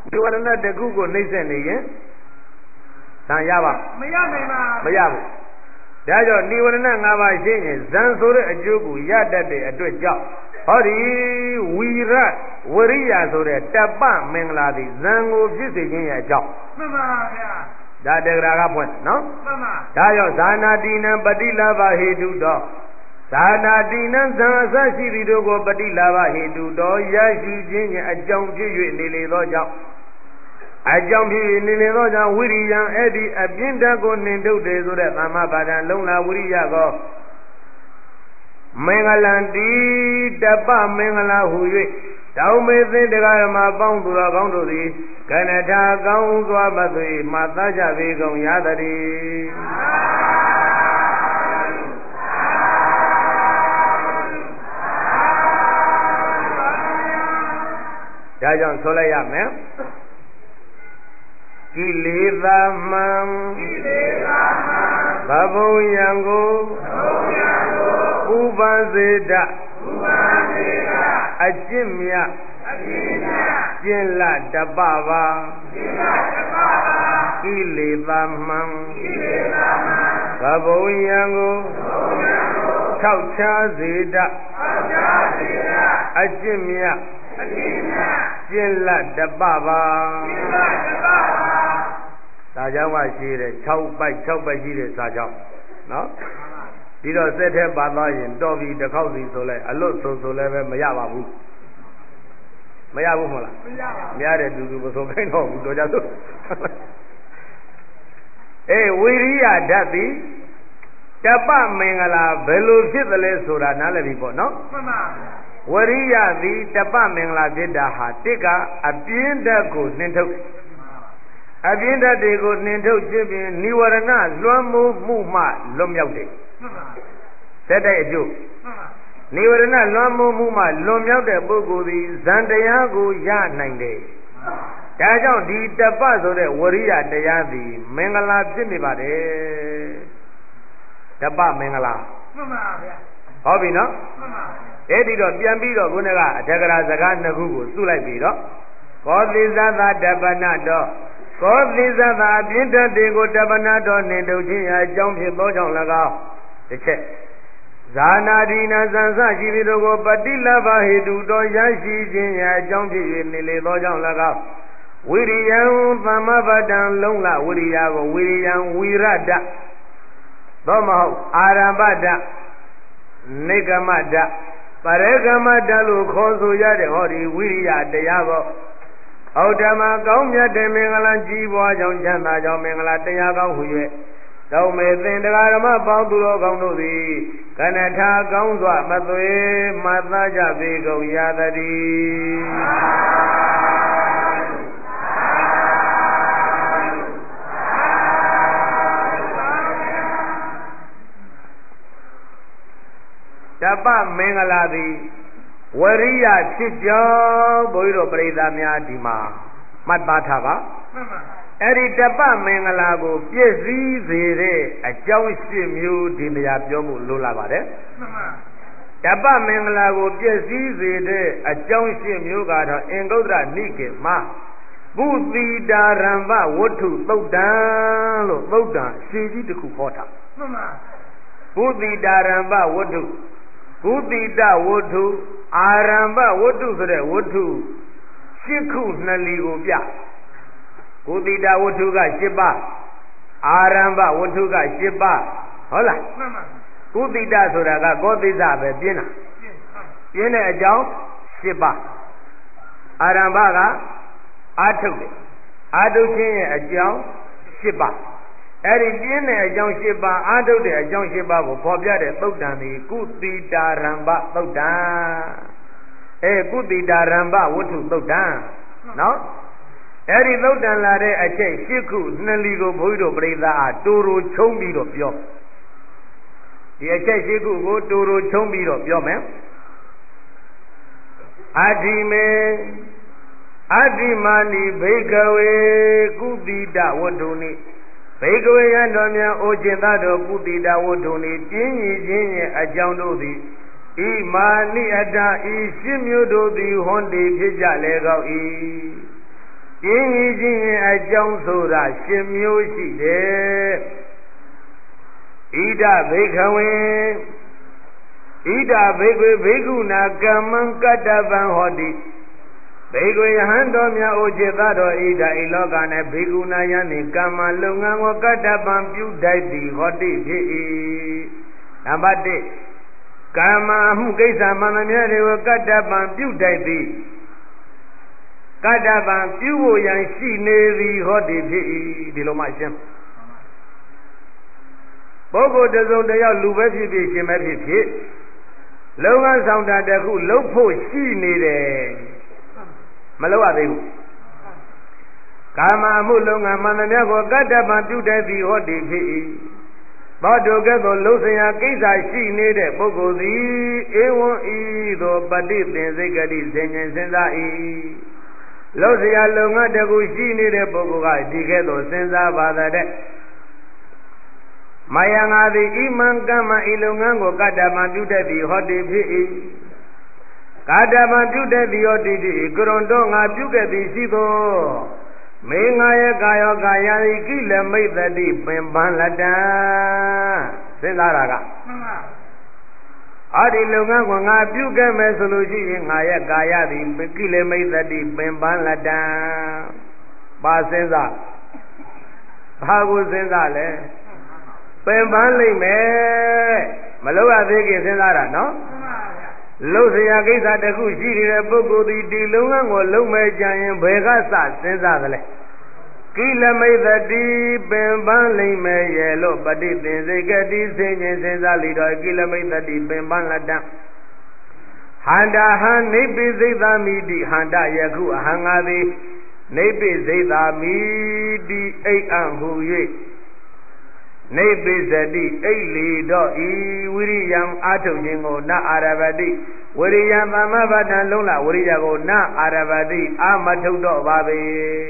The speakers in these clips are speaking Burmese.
ဒီဝရဏတခုကိုနှိမ့်ဆက်နေရင်ဇံရပါမရနိုင်ပါမရဘူးဒါကြောင့်နိဝရဏ၅ပါးရှိရင်ဇံဆိုတဲ့အကျိုးကိုရတတ်တဲ့အတွက်ကြောင့်ဟောဒီဝီရဝရိယဆိုတဲ့တပ္ပမင်္ဂလာသည်ဇံကိုဖြစ်စေခြင်းရဲ့အကြောင်းမှန်ပါဗျာဒါတေဂရာကဖွင့်နော်မှန်ပါဒါကြောင့်ဇာနာတိနံပฏิလာဘဟေတုတော်ဇာနာတိနံဇံအစရှိသည်တို့ကိုပฏิလာဘဟေတုတော်ရရှိခြင်းရဲ့အကြောင်းဖြစ်၍နေလေသောကြောင့်အကြောင်းဖြစ်၍နေလေသောကြောင့်ဝိရိယံအဲ့ဒီအပြင်းဓာတ်ကိုနှင်ထုတ်တယ်ဆိုတဲ့သမ္မာပါဒံလုံလာဝိရိယကိုမင်္ဂလံတိတပ္ပမင်္ဂလာဟူ၍တောင်းမေသင်တရားဓမ္မပေါင်းသူတော်ကောင်းတို့သည်ကနထာကောင်းစွာမသွေမှသကြပေကုန်ရသတည်းဒါကြောင့်ဆိုလိုက်ရမယ်ကိလေသာမှန်ဘဘုံယံကိုဥပစေတအကျင့်မြတ်ကျင့်လတပ္ပပါကိလေသာမှန်ဘဘုံယံကိုထောက်ချစေတအကျင့်မြတ်ကျင့်လတပ္ပပါစာကြောင်းကရှိတယ်6ပိုက်ရှိတဲ့စာကြောင်းနော်ဒီတော့စက်ထဲပါသွားရင်တော်ပြီတစ်ခေါက်စီဆိုလဲအလွတ်ဆိုလည်းပဲမရပါဘူးမရဘူးမဟုတ်လားမရတဲ့သူမဆိုခိုင်းတော့ဘူးတော်ကြစို့ဝိရိယဓာတ်သည်တပ္ပမင်္ဂလာဘယ်လိုဖြစ်သလဲဆိုတာနားလည်ပြီပေါ့နော်မှန်ပါဝရိယသည်တပ္ပမင်္ဂလာဖြစ်တာဟာတစ်ကအပြင်းဓာတ်ကိုနှင်ထုတ်အပြင်းဓာတ်တွေကိုနှင်ထုတ်ခြင်းဖြင့်និဝရဏလွှမ်းမိုးမှုမှလွတ်မြောက်တယ်စက်တဲ့အကျိုးនិဝရဏလွှမ်းမိုးမှုမှလွန်မြောက်တဲ့ပုဂ္ဂိုလ်သည်ဇန်တရားကိုရနိုင်တယ်ဒါကြောင့်ဒီတပ္ပဆိုတဲ့ဝရိယတရားသည်မင်္ဂလာဖြစ်နေပါတယ်တပ္ပမင်္ဂလာမှန်ပါဗျာဟောပြီနော်မှန်ပါအဲ့ဒီတော့ပြန်ပြီးတော့ခုနကအထက်ကရာစကားနှစ်ခုကိုစုလိုက်ပြီးတော့ကောသီသသာတပ္ပနတော်ကောသီသသာအပြင်းဓာတ်တွေကိုတပ္ပနတော်နှင်ထုတ်ခြင်းအကြောင်းဖြစ်သောကြောင့်၎င်းတစ်ချက်ဇာနာဒီနာဇံစရှိသည်တို့ကိုပฏิလဘဟေတုတော်ရရှိခြင်းအကြောင်းဖြစ်၍နေလေသောကြောင့်၎င်းဝိရိယံသမ္မပတံလုံလဝိရိယကိုဝိရိယံဝိရဒသောမဟုတ်အာရမ္ပဒနိဂမဒပရဂမဒလို့ခေါ်ဆိုရတဲ့ဟောဒီဝိရိယတရားကိုဩဓမ္မကောင်းမြတ်တဲ့မင်္ဂလာကြီးပွားကြောင့်ချမ်းသာကြောင့်မင်္ဂလာတရားကောင်းဟူ၍တောင်းမေသင်တရားဓမ္မပေါင်းသူတော်ကောင်းတို့သည်ကနထာကောင်းစွာမသွေမှတ်သားကြပေကုန်ရသတည်းတပ္ပမင်္ဂလာသည်ဝရိယဖြစ်ကြောင်းဘုန်းကြီးတို့ပရိသတ်များဒီမှာမှတ်သားထားပါမှန်ပါအဲ့ဒီတပ္ပမင်္ဂလာကိုပြည့်စည်စေတဲ့အကြောင်းရှင်းမျိုးဒီနေရာပြောမှုလိုလာပါတယ်မှန်ပါတပ္ပမင်္ဂလာကိုပြည့်စည်စေတဲ့အကြောင်းရှင်းမျိုးကတော့အင်္ဂုတ္တရနိကေမှာပုတိတာရံပဝတ္ထုသုတ်တံလို့သုတ်တံရှင်းကြီးတစ်ခုဟောတာမှန်ပါပုတိတာရံပဝတ္ထုပုတိတဝတ္ထုအာရံပဝတ္ထုဆိုတဲ့ဝတ္ထု8ခုနှစ်လီကိုပြပုတိတဝတ္ထုက7ပါးအာရံပဝတ္ထုက7ပါးဟုတ်လားမှန်ပါပုတိတဆိုတာကကောသိစ္စပဲပြင်းတာပြင်းတဲ့အကြောင်း7ပါးအာရံပကအာထုတ်တယ်အာထုတ်ခြင်းရဲ့အကြောင်း7ပါးအဲ့ဒီပြင်းတဲ့အကြောင်း7ပါးအာထုတ်တဲ့အကြောင်း7ပါးကိုဖော်ပြတဲ့သုတ်တံဒီကုတိတာရံပသုတ်တံကုတိတာရံပဝတ္ထုသုတ်တံနော်အဲ့ဒီသုတ်တံလာတဲ့အချက်8ခုနှစ်လီကိုဘုန်းကြီးတို့ပြိဿအားတူတူချုံးပြီးတော့ပြောဒီအချက်8ခုကိုတူတူချုံးပြီးတော့ပြောမယ်အာဓိမေအတ္တိမာနိဘိကဝေကုတိတဝတ္ထုနိဘိကဝေယံတော်များအိုကျင်သားတော်ကုတိတဝတ္ထုနိပြင်းရည်ခြင်းရဲ့အကြောင်းတို့သည်ဣမာနိအတ္တဤရှင်းမျိုးတို့သည်ဟွန်တည်ဖြစ်ကြလေကောက်၏ပြင်းရခြင်းအကြောင်းဆိုတာရှင်မျိုးရှိတယ်ဣဒဘိခဝေဣဒဘိကွေဘိက္ခုနာကမ္မံကတ္တဗံဟောတိဘေကွေယဟန်တော်များအိုจิตတော်ဣဒဤလောက၌ဘေကုဏယံနှင့်ကမ္မလုပ်ငန်းကိုကတ္တပံပြုတိုက်သည်ဟောတိဖြစ်၏နံပါတ်1ကမ္မအမှုကိစ္စမှန်သမျှတွေကိုကတ္တပံပြုတိုက်သည်ကတ္တပံပြုဖို့ရန်ရှိနေသည်ဟောတိဖြစ်၏ဒီလိုမှရှင်းပုဂ္ဂိုလ်တစ်စုံတစ်ယောက်လူပဲဖြစ်ဖြစ်ရှင်ပဲဖြစ်ဖြစ်လုပ်ငန်းဆောင်တာတစ်ခုလုပ်ဖို့ရှိနေတယ်မလုပ်ရသေးဘူးကာမအမှုလုံးငါမှန်သမျှကိုကတ္တပံပြုတတ်သည်ဟောတိဖြစ်၏သောတုကဲ့သို့လှုပ်ရှားကိစ္စရှိနေတဲ့ပုဂ္ဂိုလ်သည်ဧဝံဤသို့ပฏิသင်္စိတ်ကတိစဉ်ကျင်စဉ်းစား၏လှုပ်ရှားလုပ်ငန်းတစ်ခုရှိနေတဲ့ပုဂ္ဂိုလ်ကဒီကဲ့သို့စဉ်းစားပါတဲ့မယံငါသည်ဣမံကမ္မဤလုပ်ငန်းကိုကတ္တပံပြုတတ်သည်ဟောတိဖြစ်၏ကာတမပြုတတ်သည်ဟောတိတိကရွန်တော်ငါပြုခဲ့သည်ရှိသောမေငါရဲ့ကာယောကာယဤကိလမိတ်တတိပင်ပန်းလတံစဉ်းစားတာကမှန်ပါအဲ့ဒီလုပ်ငန်းကိုငါပြုခဲ့မယ်ဆိုလို့ရှိရင်ငါရဲ့ကာယသည်ကိလမိတ်တတိပင်ပန်းလတံပါစဉ်းစားဘာကိုစဉ်းစားလဲပင်ပန်းလိမ့်မယ်မလုပ်ရသေးခင်စဉ်းစားတာနော်လှုပ်ရှားကိစ္စတစ်ခုရှိနေတဲ့ပုဂ္ဂိုလ်ဒီဒီလုပ်ငန်းကိုလုပ်မဲ့ကြရင်ဘယ်ကစစဉ်းစားသလဲကိလမိတ်တိပင်ပန်းလိမ့်မယ်ရဲ့လို့ပฏิသင်္စိတ်ကတိစဉ်ချင်းစဉ်းစားလိတော့ကိလမိတ်တိပင်ပန်းလတံဟန္တာဟံနိဗ္ဗိစိတ်သာမိတိဟန္တယခုအဟံငါသည်နိဗ္ဗိစိတ်သာမိတိအိတ်အံဟူ၍နေပိစတိအိလီတော့ဤဝိရိယံအာထုတ်ခြင်းကိုနအာရဗတိဝိရိယံသမ္မပတံလုံးလဝိရိယကိုနအာရဗတိအာမထုတ်တော့ပါပဲ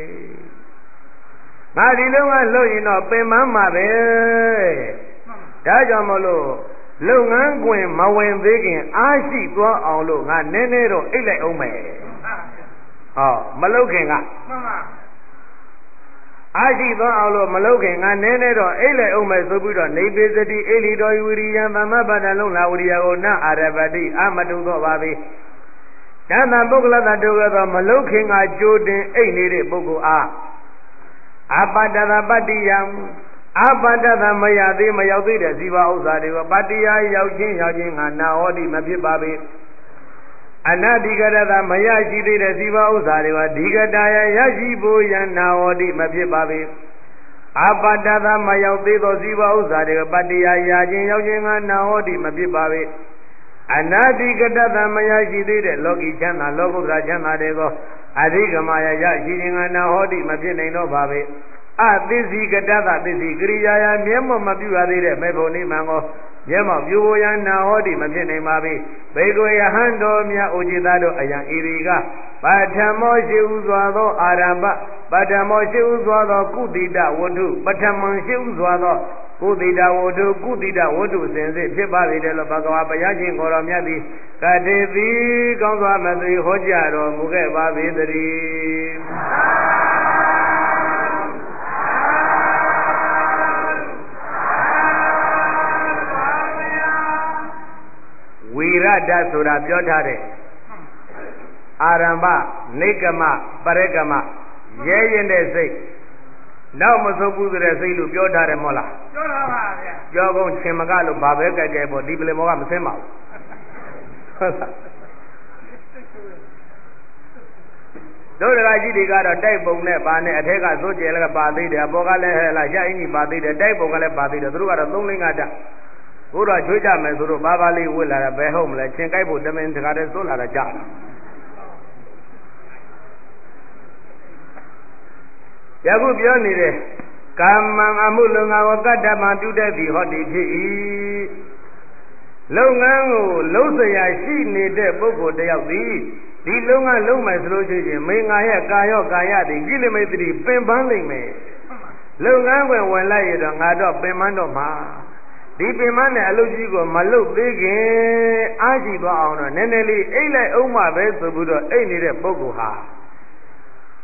ငါဒီလုံးကလှုပ်ရင်တော့ပင်မမှာပဲဒါကြောင့်မလို့လုပ်ငန်းခွင်မဝင်သေးခင်အားရှိသွားအောင်လို့ငါနည်းနည်းတော့အိတ်လိုက်အောင်မယ်ဟောမလုပ်ခင်ကမှန်ပါအာရှိသောအောင်လို့မလုပ်ခင်ငါနည်းနည်းတော့အိတ်လိုက်အောင်မယ်ဆိုပြီးတော့နေပိစတိအိလီတော်ဝိရိယံသမ္မပတ္တလုံးလာဝိရိယကိုနအာရပတိအာမတုသောပါပြီတဏ္ဍပုဂ္ဂလတတုသောမလုပ်ခင်ကကြိုတင်အိတ်နေတဲ့ပုဂ္ဂိုလ်အားအပတ္တသပတ္တိယံအပတ္တသမယသေးမရောက်သေးတဲ့ဇီဝဥစ္စာတွေကိုပတ္တိယရောက်ချင်းငါနာဟောတိမဖြစ်ပါပေအနတ္တိကရတမရရှိသေးတဲ့ဇီဝဥစ္စာတွေကဒီကတာယရရှိဖို့ယနာဟောတိမဖြစ်ပါပေအပတ္တသမရောက်သေးသောဇီဝဥစ္စာတွေကပတ္တိယရာချင်းရောက်ချင်းငါနာဟောတိမဖြစ်ပါပေအနတ္တိကတသမရရှိသေးတဲ့လောကီချမ်းသာလောကုတ္တရာချမ်းသာတွေကိုအဓိကမယရရှိခြင်းငါနာဟောတိမဖြစ်နိုင်တော့ပါပေအသစ္စည်းကတသသစ္စည်းကရိယာယမျက်မှောက်မပြုရသေးတဲ့မေဖို့နိမံကိုမျက်မှောက်ပြုရန်နာဟောတိမဖြစ်နိုင်ပါပေဘေကွေယဟန်တော်မြတ်ဥจิตတို့အယံဣရိကပထမောရှိဥစွာသောအာရမပထမောရှိဥစွာသောကုသီတဝတ္ထုပထမံရှိဥစွာသောကုသီတဝတ္ထုကုသီတဝတ္ထုစင်စစ်ဖြစ်ပါလေတယ်လို့ဘဂဝါဘုရားရှင်ကိုယ်တော်မြတ်သည်ကတိတိကောင်းစွာမသိဟောကြားတော်မူခဲ့ပါပေတည်းဝိရဒဆိုတာပြောထားတဲ့အာရမ္ဗနိကမပရကမရဲရင်တဲ့စိတ်နောက်မဆုံးဘူးဆိုတဲ့စိတ်လို့ပြောထားတယ်မဟုတ်လားပြောတာပါဗျာပြောကုန်ချင်းမကလို့ဘာပဲကြိုက်ကြပေါ့ဒီပလင်မောကမဆင်းပါဘူးဟုတ်လားတို့တကကြီးတွေကတော့တိုက်ပုံနဲ့ပါနဲ့အထက်ကသိုးကျဲလည်းပါသေးတယ်အပေါ်ကလည်းဟဲ့လားရှားအင်းကြီးပါသေးတယ်တိုက်ပုံကလည်းပါသေးတယ်သူတို့ကတော့3 5တက်ဘုရားချွေးကြမယ်ဆိုတော့ဘာဘာလေးဝစ်လာတာဘယ်ဟုတ်မလဲချင်းကြိုက်ဖို့တမင်တကားတည်းစိုးလာတာကြာယခုပြောနေတဲ့ကာမံအမှုလုပ်ငန်းကိုကတ္တမပြုတတ်သည်ဟောတိဖြစ်၏လုပ်ငန်းကိုလုံးစရာရှိနေတဲ့ပုဂ္ဂိုလ်တယောက်သည်ဒီလုပ်ငန်းလုပ်မယ်ဆိုလို့ရှိရင်မင်းငါရဲ့ကာယောကာယသည်ကိလေသာတိပင်ပန်းလိမ့်မယ်လုပ်ငန်းဝင်လိုက်ရတော့ငါတော့ပင်ပန်းတော့မှာဒီပင်မနဲ့အလုပ်ကြီးကိုမလုပ်သေးခင်အားရှိသွားအောင်တော့နည်းနည်းလေးအိတ်လိုက်အောင်မှပဲဆိုပြီးတော့အိတ်နေတဲ့ပုဂ္ဂိုလ်ဟာ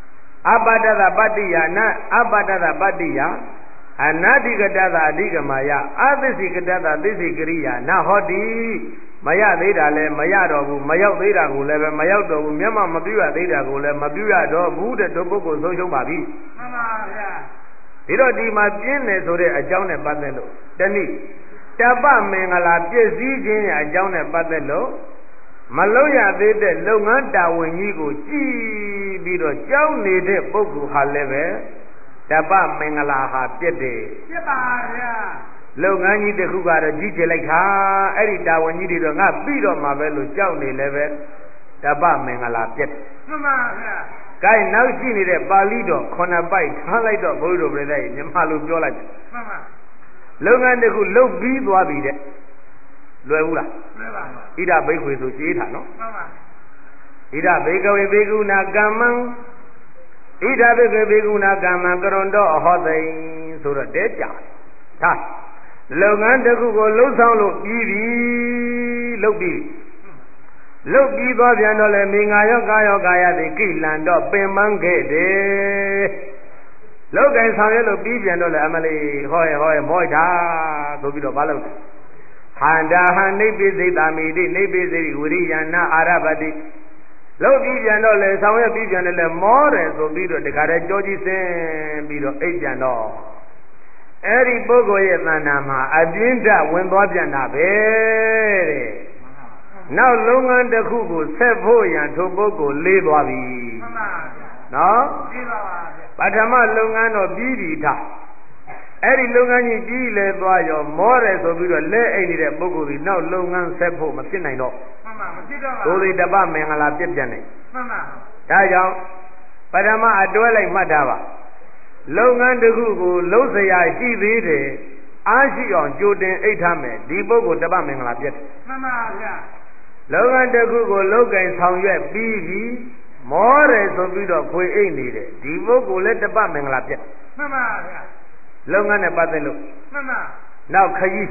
အပတ္တသပတ္တိယနာအပတ္တသပတ္တိယအနာတိကတသအဓိကမယအသစ္စိကတသသစ္စိကရိယာနာဟောတိမရသေးတာလည်းမရတော့ဘူးမရောက်သေးတာကိုလည်းပဲမရောက်တော့ဘူးမျက်မှောက်မပြုရသေးတာကိုလည်းမပြုရတော့ဘူးတဲ့တို့ပုဂ္ဂိုလ်ဆုံးရှုံးပါပြီမှန်ပါဗျာဒီတော့ဒီမှာပြင်းတယ်ဆိုတဲ့အကြောင်းနဲ့ပတ်သက်လို့တနည်းတပ္ပမင်္ဂလာပြည့်စည်ခြင်းရဲ့အကြောင်းနဲ့ပတ်သက်လို့မလုံးရသေးတဲ့လုပ်ငန်းတာဝန်ကြီးကိုကြည်ပြီးတော့ကြောင်းနေတဲ့ပုဂ္ဂိုလ်ဟာလည်းပဲတပ္ပမင်္ဂလာဟာပြည့်တယ်ပြည့်ပါဗျာလုပ်ငန်းကြီးတစ်ခုကတော့ကြီးကျယ်လိုက်တာအဲ့ဒီတာဝန်ကြီးတွေတော့ငါပြီးတော့မှာပဲလို့ကြောက်နေလည်းပဲတပ္ပမင်္ဂလာပြည့်မှန်ပါဗျာကဲနောက်ရှိနေတဲ့ပါဠိတော်9ပိုက်ထားလိုက်တော့ဘုရားတို့ပြည့်တဲ့မြန်မာလိုပြောလိုက်မှန်ပါလုပ်ငန်းတစ်ခုလုပ်ပြီးသွားပြီတဲ့လွယ်ဘူးလားလွယ်ပါဣဒဘိက္ခွေဆိုရှင်းတာနော်မှန်ပါဣဒဘေကဝေဘေကုဏကမ္မံဣဒဘေကဝေဘေကုဏကမ္မံကရွန်တော်အဟောသိဆိုတော့တဲကြဒါလုပ်ငန်းတစ်ခုကိုလှုပ်ဆောင်လို့ပြီးပြီလုပ်ပြီးသွားပြန်တော့လေမိငါရောကာယောကာယတိကိလန်တော့ပင်ပန်းခဲ့တယ်လောက်ကင်ဆောင်ရလို့ပြီးပြန်တော့လေအမလေးဟောရမော့တာဆိုပြီးတော့မလုပ်ဘူးဟန္တာဟနိပိစိတာမိတိနိပိစိဝိရိယနာအာရပတိလောက်ပြီးပြန်တော့လေဆောင်ရပြီးပြန်တယ်လေမောတယ်ဆိုပြီးတော့တခါတည်းကြောကြီးစင်းပြီးတော့အိပ်ပြန်တော့အဲ့ဒီပုဂ္ဂိုလ်ရဲ့သဏ္ဍာန်မှာအပြင်းထဝင်သွားပြန်တာပဲတဲ့နောက်လုပ်ငန်းတစ်ခုကိုဆက်ဖို့ရန်ထိုပုဂ္ဂိုလ်လေးသွားပြီမှန်ပါဗျာနော်သိပါပါဗျာပထမလုပ်ငန်းတော့ပြီးပြီထားအဲ့ဒီလုပ်ငန်းကြီးပြီးလေသွားရောမောတယ်ဆိုပြီးတော့လက်အိတ်နေတဲ့ပုဂ္ဂိုလ်ဒီနောက်လုပ်ငန်းဆက်ဖို့မဖြစ်နိုင်တော့မှန်ပါမဖြစ်တော့ပါဘူးဒီတပမင်္ဂလာပြည့်ပြန်တယ်မှန်ပါဒါကြောင့်ပထမအတွဲလိုက်မှတ်ထားပါလုပ်ငန်းတစ်ခုကိုလုံးစရာရှိသေးတယ်အားရှိအောင်ကြိုတင်အိတ်ထားမယ်ဒီပုဂ္ဂိုလ်တပမင်္ဂလာပြည့်တယ်မှန်ပါဗျာလုပ်ငန်းတစ်ခုကိုလောက်ကင်ဆောင်ရွက်ပြီးပြီမောတယ်ဆိုပြီးတော့ခွေအိတ်နေတယ်ဒီပုဂ္ဂိုလ်လည်းတပမင်္ဂလာပြည့်မှန်ပါဗျာလုပ်ငန်းနဲ့ပတ်သက်လို့မှန်ပါနောက်ခရီး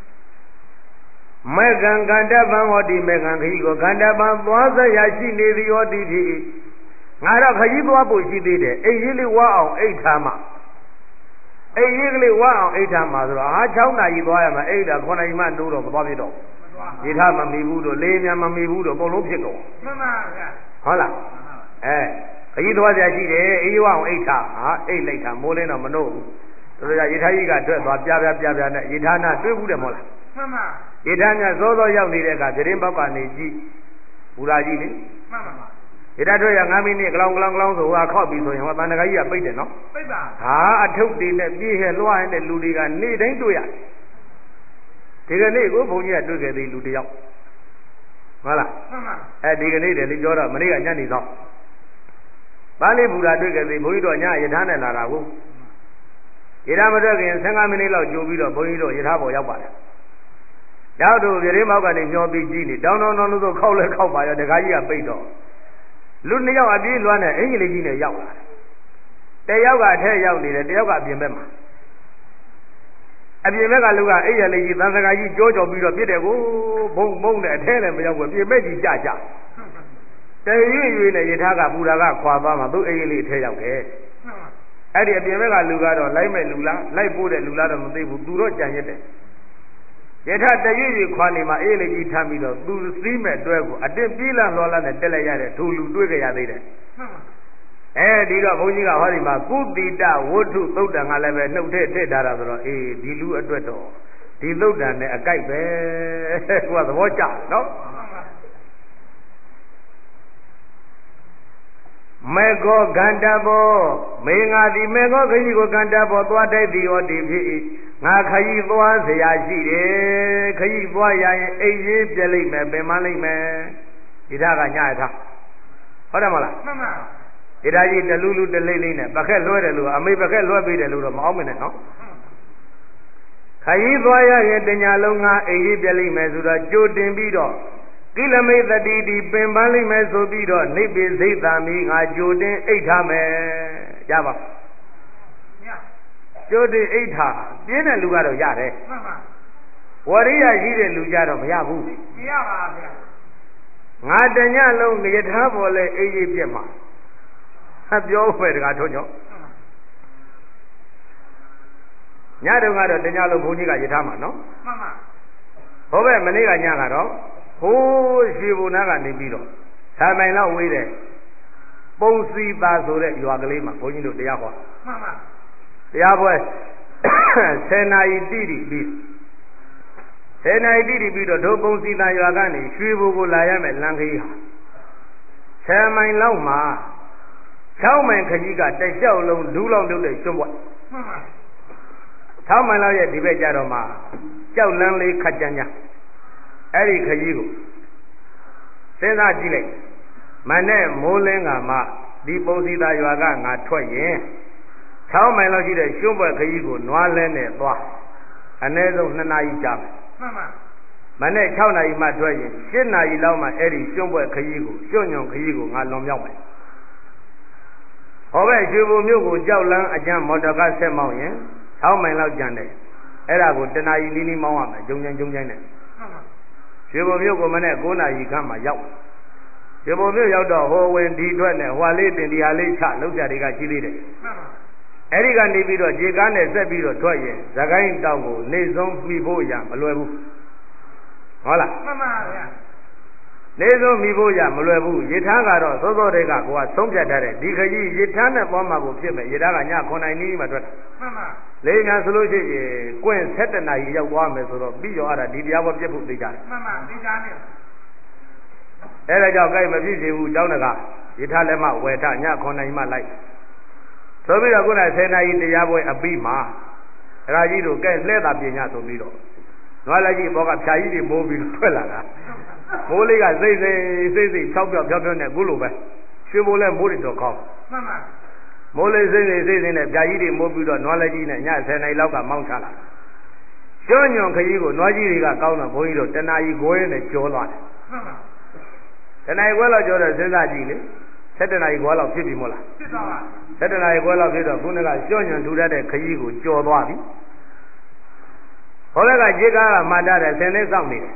မေကံကန္တပံဟောတိမေကံခရီးကိုကန္တပံသွားစရာရှိနေသည်ဟောတိဖြစ်ငါတော့ခရီးသွားဖို့ရှိသေးတယ်အိမ်ကြီးလေးဝါအောင်အိတ်ထားမှာအိမ်ကြီးကလေးဝါအောင်အိတ်ထားမှာဆိုတော့6နာရီသွားရမှာအိတ်တာ9နာရီမှတိုးတော့မသွားပြတော့ရေထားမမီဘူးတော့လေးမြန်မမီဘူးတော့အကုန်လုံးဖြစ်ကုန်မှန်ပါဗျာဟုတ်လားခရီးသွားစရာရှိတယ်အိမ်ဝါအောင်အိတ်ထားအိတ်လိုက်တာမိုးလင်းတော့မနို့ဘူးတို့ရရေထားကြီးကထွက်သွားပြနဲ့ရေထားနာတွေ့ဘူးတယ်မဟုတ်လားမှန်ပါရေထားကစောစောရောက်နေတဲ့အခါပြတင်းပေါက်ကနေကြည့်ဘူရာကြီးလေမှန်ပါရေထားထွက်ရ9မိနစ်ကလောင်းဆိုဟိုခောက်ပြီးဆိုရင်ဟောတန်တကာကြီးကပိတ်တယ်နော်ပိတ်ပါအထုပ်တွေနဲ့ပြေးဟဲလွှားတဲ့လူတွေကနေ့တိုင်းတွေ့ရတယ်ဒီကနေ့ကိုဘုန်းကြီးကတွေ့ခဲ့သေးလူတယောက်ဟုတ်လားမှန်ပါဒီကနေ့တယ်လေပြောတော့မနေ့ကညနေတော့ပါဠိဘူရာတွေ့ခဲ့သေးဘုန်းကြီးတို့ညရထားနဲ့လာတာကိုရထားမထွက်ခင်15မိနစ်လောက်ကြိုပြီးတော့ဘုန်းကြီးတို့ရထားပေါ်ရောက်ပါတယ်ရောက်တော့ပြတင်းမောက်ကနေမျောပြီးကြည့်နေတောင်းလို့ဆိုခောက်လဲခောက်ပါရောတခါကြီးကပိတ်တော့လူ2ယောက်အပြေးလွှမ်းနဲ့အင်္ဂလိပ်ကြီးနဲ့ရောက်လာတယ်တယောက်ကအထက်ရောက်နေတယ်တယောက်ကအပြင်ဘက်မှာအပြင်ဘက်ကလူကအိပ်ရလေးကြီးသံစကားကြီးကြောပြီးတော့ပြစ်တယ်ကိုဘုံနဲ့အထဲလည်းမရောက်ဘူးပြင်မဲ့ကြီးကြတရွေ့နဲ့ရထားကပူတာကခွာသွားမှသူ့အိမ်လေးအထဲရောက်တယ်အဲ့ဒီအပြင်ဘက်ကလူကတော့လိုက်မဲ့လူလားလိုက်ပို့တဲ့လူလားတော့မသိဘူးသူတော့ကြံရက်တယ်ရထတရွေ့ခွာနေမှာအေးလေးကြီးထမ်းပြီးတော့သူစီးမဲ့တွဲကိုအတင်းပြေးလာလောလာနဲ့တက်လိုက်ရတဲ့သူလူတွေ့ကြရသေးတယ်ဒီတော့ဘုန်းကြီးကဟောဒီမှာကုတိတဝဋ္ထုသုတ်တံကလည်းပဲနှုတ်ထည့်ထားတာဆိုတော့ဒီလူအတွက်တော့ဒီသုတ်တံနဲ့အကြိုက်ပဲသူကသဘောကျနော်မေကောကန္တဘောမေငါသည်မေကောခရီးကိုကန္တဘောသွားတိုက်သည်ဟောဒီဖြစ်ငါခရီးသွားเสียရှိတယ်ခရီးသွားရရင်အိမ်ရေးပြလိမ့်မယ်ပင်မလိမ့်မယ်ဒီထားကညရထားဟုတ်တယ်မလားမှန်ပါဒီထားကြီးတလူလူတလိမ့်လိမ့်နဲ့ပခက်လွှဲတယ်လို့အမေပခက်လွှဲပေးတယ်လို့တော့မအောင်မနဲ့နော်ခရီးသွားရရင်တညာလုံးငါအိမ်ရေးပြလိမ့်မယ်ဆိုတော့ကြိုတင်ပြီးတော့ကိလမိတ်တတိဒီပင်ပန်းလိမ့်မယ်ဆိုပြီးတော့နိဗ္ဗိစိတ်သာမိငါကြိုတင်အိတ်ထားမယ်ရပါကြိုတင်အိတ်ထားပြင်းတဲ့လူကတော့ရတယ်မှန်ပါဝရိယရှိတဲ့လူကြတော့မရဘူးမရပါဗျာငါတညလုံးရထားပေါ်လဲအိတ်ကြီးပြက်မှာပြောပဲတကားထုံးညောညတုန်းကတော့တညလုံးဘုန်းကြီးကယထာမှာနော်မှန်ပါဟောပဲမနေ့ကညကတော့ဟိုးရွှေဘုံနာကနေပြီးတော့ဆယ်မိုင်လောက်ဝေးတဲ့ပုံစီပါဆိုတဲ့ရွာကလေးမှာဘုန်းကြီးတို့တရားဟောမှန်ပါတရားပွဲ10နာရီတိတိပြီး10နာရီတိတိပြီးတော့ဒုပုံစီသားရွာကနေရွှေဘုံကိုလာရမယ်လမ်းခရီးဟာ10မိုင်လောက်မှာ6မိုင်ခကြီးကတလျှောက်လုံးဒူးလောင်တုတ်တဲ့ကျွန်းပွဲမှန်ပါ 6မိုင်လောက်ရဲ့ဒီဘက်ကြတော့မှကြောက်လန်းလေးခတ်ကြမ်းကြအဲ့ဒီခကြီးကိုစဉ်းစားကြည့်လိုက်မနဲ့မိုးလင်းကမှဒီပုံစီသားရွာကငါထွက်ရင်6မိုင်လောက်ရှိတဲ့ကျွန်းပွဲခကြီးကိုနွားလဲနဲ့သွားအနည်းဆုံး2နာရီကြာမှန်ပါမနဲ့6နာရီမှထွက်ရင်7နာရီလောက်မှအဲ့ဒီကျွန်းပွဲခကြီးကိုကျွညွန်ခကြီးကိုငါလွန်မြောက်မယ်ဟောပဲရွှေဘုံမြို့ကိုကြောက်လန်းအကျန်းမော်တော်ကားဆက်မောင်းရင်6မိုင်လောက်ကျန်တယ်အဲ့ဒါကို1နာရီနီးနီးမောင်းရမယ်ဂျုံကျန်းနဲ့မှန်ပါရွှေဘုံမြို့ကိုမနဲ့9နာရီခန့်မှရောက်ရွှေဘုံမြို့ရောက်တော့ဟိုဝင်ဒီထွက်နဲ့ဟွာလေးတင်ဒီဟာလေးချလောက်ကြတွေကကြီးသေးတယ်မှန်ပါအဲ့ဒီကနေပြီးတော့ခြေကားနဲ့ဆက်ပြီးတော့ထွက်ရင်သခိုင်းတောင်ကိုနေဆုံးမိဖို့ရမလွယ်ဘူးဟုတ်လားမှန်ပါဗျာနေဆုံးမိဖို့ရမလွယ်ဘူးရထားကတော့စောစောတည်းကကိုကဆုံးဖြတ်ထားတဲ့ဒီခကြီးရထားနဲ့ပေါ်မှာကိုဖြစ်မယ်ရထားကည9နိုင်နီးမှထွက်တာမှန်ပါလေးညာဆိုလို့ရှိရင်ကွင့်7နာရီရောက်သွားမယ်ဆိုတော့ပြီးရောအဲ့ဒါဒီတရားပေါ်ပြတ်ဖို့သိကြတယ်မှန်ပါသိကြတယ်အဲ့ဒါကြောင့်ကြိုက်မဖြစ်စေဘူးတောင်းတကရထားလည်းမဝယ်ထည9နိုင်မှလိုက်ဆိုပြီးတော့ခုန10နာရီတရားပွဲအပြီးမှာအရာကြီးတို့ကဲလှဲတာပညာဆိုပြီးတော့နွားလည်းကြီးဘောကဖြာကြီးတွေမိုးပြီးထွက်လာတာမိုးလေးကစိတ်6ပြောက်ဖြောက်နဲ့ခုလိုပဲရွှေဘိုးလည်းမိုးတွေတော့ကောင်းမှန်ပါမိုးလေးစိတ်နဲ့ဖြာကြီးတွေမိုးပြီးတော့နွားလည်းကြီးနဲ့ည10နာရီလောက်ကမောင်းချလာကျွညွန်ခကြီးကိုနွားကြီးတွေကကောင်းတော့ဘုန်းကြီးတို့တနာရီခွဲနဲ့ကြောသွားတယ်မှန်ပါတနာရီခွဲလောက်ကြောတော့စဉ်းစားကြည့်လေ7နာရီခွဲလောက်ဖြစ်ပြီမို့လားဖြစ်သွားပါ 7နာရီခွဲလောက်ဖြစ်တော့ခုနကကျွညွန်ထူတတ်တဲ့ခကြီးကိုကြော်သွားပြီဟောလည်းကခြေကားကမှတ်ထားတယ်ဆင်းနေစောင့်နေတယ်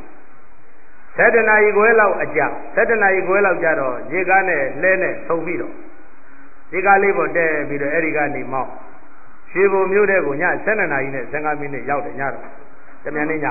7နာရီခွဲလောက်အကြာ7နာရီခွဲလောက်ကြာတော့ခြေကားနဲ့လဲနဲ့ဆုံပြီးတော့ခြေကားလေးပေါ်တဲပြီးတော့အဲ့ဒီကနေမောင်းရွှေဘုံမြို့တဲ့ကိုည7နာရီနဲ့15မိနစ်ရောက်တယ်ညတော့တမြန်နေ့ည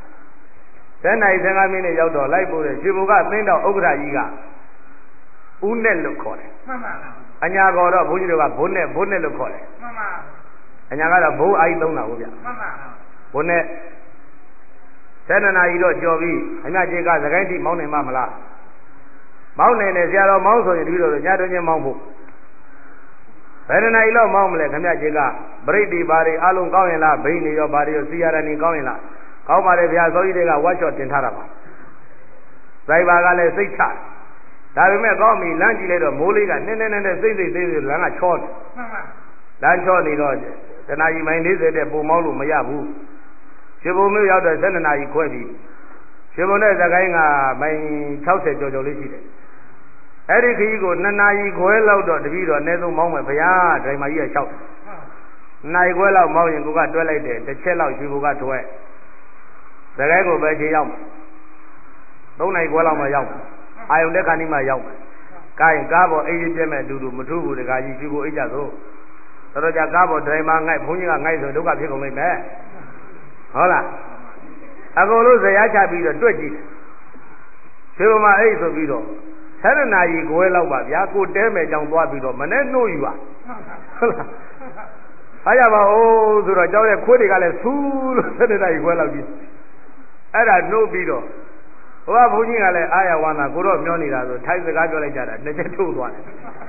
7နာရီ15မိနစ်ရောက်တော့လိုက်ပို့တယ်ရွှေဘုံကသင်းတော်ဥက္ကဋ္ဌကြီးကဦးနဲ့လို့ခေါ်တယ်မှန်ပါအညာခေါ်တော့ဘုန်းကြီးတို့ကဘုန်းနဲ့လို့ခေါ်တယ်မှန်ပါအညာကတော့ဘိုးအိုက်သုံးတာဟုတ်ဗျမှန်ပါဘုန်းနဲ့7နာရီတော့ကြော်ပြီးအညာခြေကသခိုင်းတိမောင်းနိုင်မလားမောင်းနိုင်တယ်ဆရာတော်မောင်းဆိုရင်ဒီလိုညတွင်းချင်းမောင်းဖို့ဘယ်နာရီလောက်မောင်းမလဲခမခြေကပရိတိဘာတွေအလုံးကောင်းရင်လားဘိန်းတွေရောဘာတွေရောစီရရနေကောင်းရင်လားကောင်းပါတယ်ဗျာသောကြီးတွေကဝတ်ချော့တင်ထားတာပါဇိုင်ဘာကလည်းစိတ်ချဒါပေမဲ့ကောင်းပြီလမ်းကြည့်လိုက်တော့မိုးလေးကနည်းစိတ်လမ်းကချောတယ်မှန်ပါလမ်းချောနေတော့တနာရီမိုင်40တဲ့ပုံမောင်းလို့မရဘူးရွှေဘုံမျိုးရောက်တော့7နာရီခွဲပြီရွှေဘုံနဲ့သခိုင်းကမိုင်60ကျော်လေးရှိတယ်အဲ့ဒီခကြီးကို2နာရီခွဲလောက်တော့တပည့်တော်အနည်းဆုံးမောင်းမယ်ဗျာဒိုင်မာကြီးကလျှောက်2နာရီခွဲလောက်မောင်းရင်ကိုကတွဲလိုက်တယ်တစ်ချက်လောက်ရွှေဘုံကတွဲသခိုင်းကိုပဲချိန်ရောက်3နာရီခွဲလောက်မှရောက်အာယုန်တက်ခါနီးမှရောက်ကားရင်ကားပေါ်အိတ်ပြက်မဲ့အတူတူမထူးဘူးတခါကြီးရွှေဘုံအိတ်ကြဆိုတော့ကြာကားပေါ်ဒိုင်မာငိုက်ဘုန်းကြီးကငိုက်ဆိုဒုက္ခဖြစ်ကုန်လိမ့်မယ်ဟုတ်လားအကုန်လုံးဇရာချပြီးတော့တွက်ကြည့်ရွှေဘုံမှာအိတ်ဆိုပြီးတော့7နာရီခွဲလောက်ပါဗျာကိုတဲမယ်ကြောင်သွားပြီးတော့မနဲ့နှိုးယူပါဟုတ်လားအားရပါဦးဆိုတော့ကျောင်းရဲ့ခွေးတွေကလည်းဆူးလို့7နာရီခွဲလောက်ကြီးအဲ့ဒါနှိုးပြီးတော့ဟိုကဘုန်းကြီးကလည်းအာရဝန္တာကိုတော့မျောနေတာဆိုထိုက်စကားပြောလိုက်ကြတာနှစ်ချက်ထိုးသွားတယ်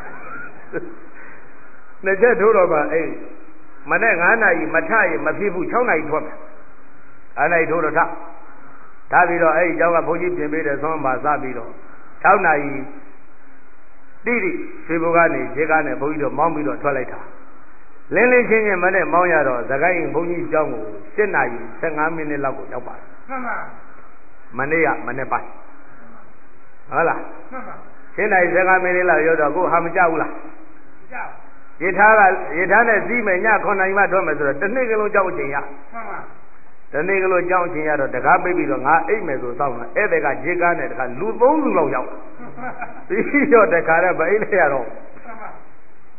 နှစ်ချက်ထိုးတော့မှအေးမနဲ့9နာရီမထရင်မဖြစ်ဘူး6နာရီထွက်မယ်9နာရီထိုးတော့ထပြီးတော့အဲ့ဒီကျောင်းကဘုန်းကြီးပြင်ပေးတယ်သွန်းပါစပြီးတော့6နာရီတိတိရွှေဘုံကနေခြေကားနဲ့ဘုန်းကြီးတို့မောင်းပြီးတော့ထွက်လိုက်တာလင်းချင်းမနဲ့မောင်းရတော့သခိုင်းဘုန်းကြီးကျောင်းကို7နာရီ15မိနစ်လောက်ကိုရောက်ပါတယ်မှန်ပါမနေ့ကမနေ့ပိုင်းဟုတ်လားမှန်ပါ 7နာရီ15မိနစ်လောက်ရောက်တော့ကိုဟာမကြောက်ဘူးလားကြောက်ရထားနဲ့စီးမယ်ည9နာရီမှထွက်မယ်ဆိုတော့တစ်နေ့ကလုံးကြောက်အချိန်ရမှန်ပါတစ်နေ့ကလုံးကြောက်အချိန်ရတော့တကားပိတ်ပြီးတော့ငါအိတ်မယ်ဆိုစောင့်လာဧည့်သည်ကခြေကားနဲ့တခါလူ3လူလောက်ရောက်ပြီးတော့တခါတော့ဗအိတ်လိုက်ရတော့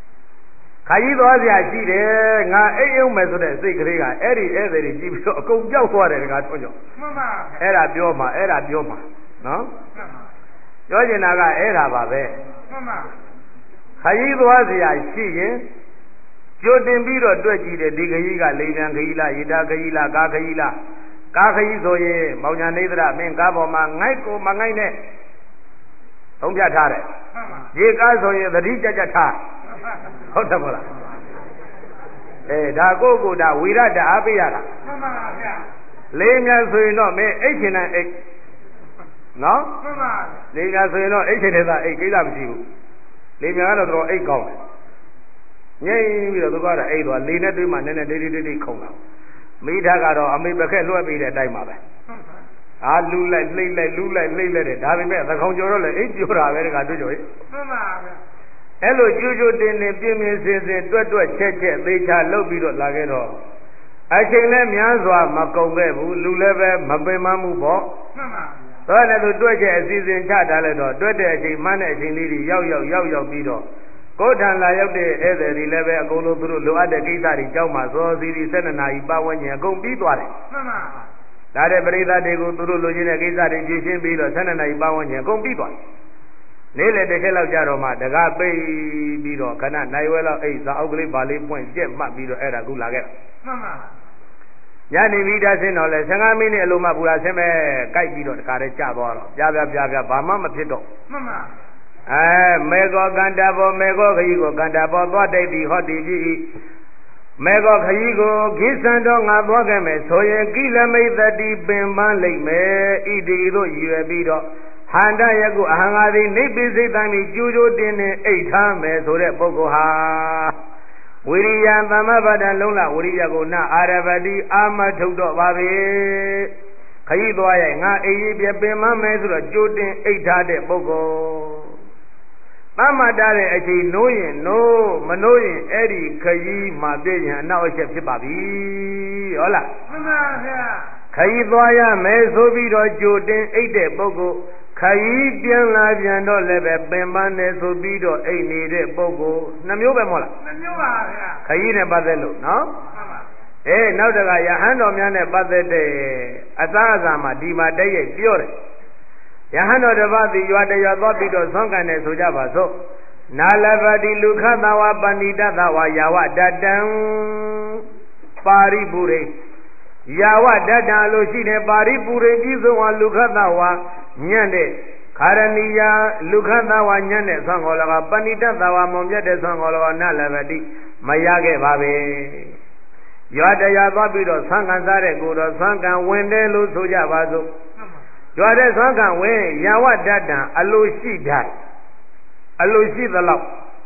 ခါကြီးသွားเสียရှိတယ်ငါအိမ်အောင်မယ်ဆိုတဲ့စိတ်ကလေးကအဲ့ဒီဧည့်သည်တွေကြည့်ပြီးတော့အကုန်ကြောက်သွားတယ်တကားထွန်းကြောင့်မှန်ပါအဲ့ဒါပြောမှာနော်ပြောချင်တာကအဲ့ဒါပါပဲမှန်ပါခါကြီးသွားเสียရှိရင်ကြိုတင်ပြီးတော့တွက်ကြည့်တယ်ဒီခကြီးကလေပြန်ခကြီးလားရတာခကြီးလားကားခကြီးလားကားခကြီးဆိုရင်မောင်ညာနေသရမင်းကားပေါ်မှာငိုက်ကိုမငိုက်နဲ့သုံးပြထားတယ်မှန်ပါရေကားဆိုရင်သတိကြကြထားဟုတ်တယ်မလားဒါကိုဒါဝိရတအားပေးရတာမှန်ပါဗျာလေးများဆိုရင်တော့မင်းအိတ်ချင်တဲ့အိတ်နော်မှန်ပါလေးများဆိုရင်တော့အိတ်ချင်တဲ့သားအိတ်ကိစ္စမရှိဘူးလေးများကတော့တော့အိတ်ကောင်းတယ်ငြိမ့်ပြီးတော့သူကတော့အိတ်သွားလေနဲ့တွေးမှနည်းနည်းတိတ်ခုံလာမိသားကတော့အမေပခက်လွှဲပြီးတဲ့အတိုင်းပါပဲလူလိုက်လှိမ့်လိုက်လူလိုက်လှိမ့်လိုက်တယ်ဒါပေမဲ့သကောင်ကျော်တော့လေအိတ်ပြောတာပဲတကတွေ့ကြရဲ့မှန်ပါဗျာအဲ့လိုကျူးတင်းတင်းပြင်းပြင်းစင်စင်တွက်ချက်သေးချာလှုပ်ပြီးတော့လာခဲ့တော့အချိန်လည်းများစွာမကုန်ခဲ့ဘူးလူလည်းပဲမပင်မမှုပေါ့မှန်ပါတော့လည်းသူတွက်ချက်အစီအစဉ်ချထားလိုက်တော့တွက်တဲ့အချိန်မှန်းတဲ့အချိန်လေးတွေရောက်ပြီးတော့ကိုယ်ထံလာရောက်တဲ့ဧည့်သည်တွေလည်းပဲအကုန်လုံးသူတို့လိုအပ်တဲ့ကိစ္စတွေကြောင်းမှာစောစီရီ12နာရီပတ်ဝန်းကျင်အကုန်ပြီးသွားတယ်မှန်ပါဒါတဲ့ပရိသတ်တွေကိုသူတို့လိုချင်တဲ့ကိစ္စတွေဖြည့်ရှင်းပြီးတော့12နာရီပတ်ဝန်းကျင်အကုန်ပြီးသွားတယ်နေ့လေတစ်ခက်လောက်ကြတော့မှတကားပိတ်ပြီးတော့ခဏနိုင်ဝဲလောက်အိတ်စာအုပ်ကလေးပါလေးပွင့်ကျက်မှတ်ပြီးတော့အဲ့ဒါခုလာခဲ့မှန်ပါညနေပြီးသားဆင်းတော့လဲ15မိနစ်အလိုမှပူလာဆင်းမဲ့ကြိုက်ပြီးတော့တခါတည်းကြာသွားတော့ပြဘာမှမဖြစ်တော့မှန်ပါမေကောကန္တာဘောမေကောခကြီးကိုကန္တာဘောသွားတိုက်သည်ဟောတိပြီမေကောခကြီးကိုခိစံတော်ငါသွားခဲ့မယ်ဆိုရင်ကိလမိတ်တတိပင်ပန်းလိမ့်မယ်ဣတိတို့ရွယ်ပြီးတော့ဟန္တယကုအဟံငါသည်နေပိစိတ်တံပြီးကျိုးတင်းနေအိတ်ထားမယ်ဆိုတဲ့ပုဂ္ဂိုလ်ဟာဝိရိယသမ္မပဒံလုံးလဝိရိယကိုနအာရပတိအာမထုတ်တော့ပါပဲခကြီးသွားရဲ့ငါအိပ်ပြပင်မမယ်ဆိုတော့ကျိုးတင်းအိတ်ထားတဲ့ပုဂ္ဂိုလ်သမ္မာတတဲ့အချိန်နိုးရင်နိုးမနိုးရင်အဲ့ဒီခကြီးမှပြည့်ရင်အနောက်အချက်ဖြစ်ပါပြီဟုတ်လားမှန်ပါဗျာခကြီးသွားရမယ်ဆိုပြီးတော့ကြိုတင်အိတ်တဲ့ပုဂ္ဂိုလ်ခကြီးပြန်လာပြန်တော့လည်းပဲပင်ပန်းနေဆိုပြီးတော့အိတ်နေတဲ့ပုဂ္ဂိုလ်နှမျိုးပဲမဟုတ်လားနှမျိုးပါဗျာခကြီးနဲ့ပတ်သက်လို့နော်မှန်ပါနောက်တကယဟန်တော်များနဲ့ပတ်သက်တဲ့အသာအစာမှာဒီမှာတည့်ရဲ့ပြောတယ်ယဟန်တော်တစ်ပါးသည်ရွာတရွာသွားပြီးတော့ဆွမ်းကန်တယ်ဆိုကြပါစို့နာလဗတိလူခသဝပဏိတသဝယာဝတတံပါရိပုရိယာဝတတံလို့ရှိတယ်ပါရိပုရိပြည့်စုံအောင်လူခသဝညံ့တဲ့ခာရဏီယာလူခသဝညံ့တဲ့ဆွမ်းခေါ်လကပဏိတသဝမုံမြတ်တဲ့ဆွမ်းခေါ်လကနာလဗတိမရခဲ့ပါပဲရွာတရွာသွားပြီးတော့ဆွမ်းကန်စားတဲ့ကိုတော့ဆွမ်းကန်ဝင်တယ်လို့ဆိုကြပါစို့ရွာတဲ့ဆွမ်းခံဝင်ယာဝတတံအလိုရှိတတ်အလိုရှိသလောက်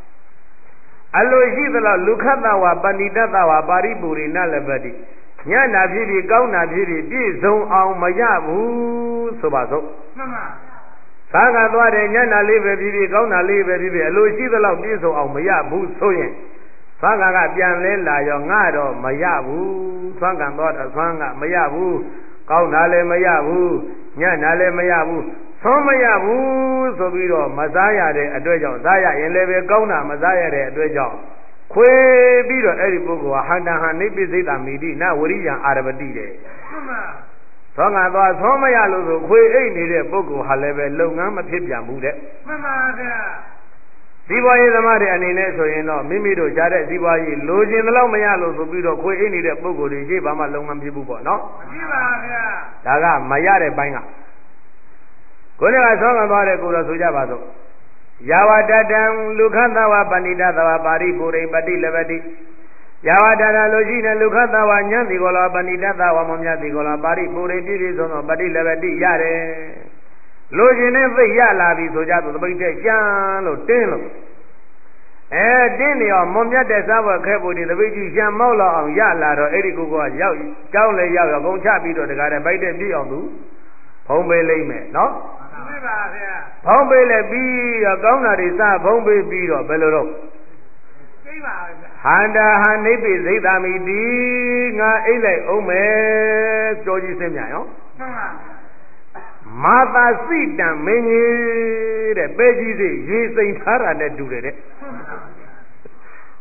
လူခတဝပဏိတတဝပါရိပူရိနလပတိညနာဖြစ်ပြီးကောင်းနာဖြစ်ပြီးပြည့်စုံအောင်မရဘူးဆိုပါစို့မှန်ပါသာကသွားတယ်ညနာလေးပဲဖြစ်ဖြစ်ကောင်းနာလေးပဲဖြစ်ဖြစ်အလိုရှိသလောက်ပြည့်စုံအောင်မရဘူးဆိုရင်သာကပြန်လဲလာရောငါတော့မရဘူးသွမ်းကန်သွားတော့သွမ်းကမရဘူးကောင်းတာလည်းမရဘူးညံ့တာလည်းမရဘူးသုံးမရဘူးဆိုပြီးတော့မစားရတဲ့အတွက်ကြောင့်စားရရင်လည်းပဲကောင်းတာမစားရတဲ့အတွက်ကြောင့်ခွေပြီးတော့အဲ့ဒီပုဂ္ဂိုလ်ဟာဟန္တဟံနိပိစိတမိတိနဝရိယံအာရပတိတဲ့မှန်ပါသောငါသွားသုံးမရလို့ဆိုခွေအိတ်နေတဲ့ပုဂ္ဂိုလ်ဟာလည်းပဲလုပ်ငန်းမဖြစ်ပြန်ဘူးတဲ့မှန်ပါဗျာဇီဝရေးသမားတွေအနေနဲ့ဆိုရင်တော့မိမိတို့ကြားတဲ့ဇီဝရေးလိုချင်တဲ့လောက်မရလို့ဆိုပြီးတော့ခွေအိတ်နေတဲ့ပုဂ္ဂိုလ်တွေရှိဘာမှလုပ်ငန်းဖြစ်ဘူးပေါ့နော်မရှိပါဗျာဒါကမရတဲ့ဘိုင်းကကိုယ်ကဆောင်းကသွားတဲ့ကိုယ်တော်ဆိုကြပါစို့ယာဝတတံလူခသဝပဏိတသဝပါရိပုရိပတိလဗတိယာဝတတလို့ရှိတဲ့လူခသဝညံ့တိကိုလောပဏိတသဝမမြတ်တိကိုလောပါရိပုရိပြည့်ပြည့်စုံသောပတိလဗတိရတယ်လိုချင်တဲ့သိရလာပြီဆိုကြတော့သပိတ်တဲ့ကျန်းလို့တင်းလို့တင်းနေအောင်မွန်မြတ်တဲ့စားဘွက်ခဲဖို့ဒီသပိတ်ကြီးရှမ်းမောက်လောက်အောင်ရလာတော့အဲ့ဒီကိုကရောက်ကြောင်းလေရောက်ရောကုန်ချပြီးတော့တကားတဲ့ဗိုက်တဲ့ပြည့်အောင်သူဖုံးပေးလိမ့်မယ်နော်မှန်ပါဗျာဖုံးပေးလဲပြီးတော့ကောင်းတာတွေစဖုံးပေးပြီးတော့ဘယ်လိုတော့သိပါဗျာဟန္တာဟနိပိစိတ်တာမိတိငါအိတ်လိုက်အောင်မယ်ကြောကြီးစင်းမြန်ရောမှန်ပါမာသာစိတံမင်းကြီးတဲ့ပဲကြီးစိရေစိမ်ထားတာနဲ့တူတယ်တဲ့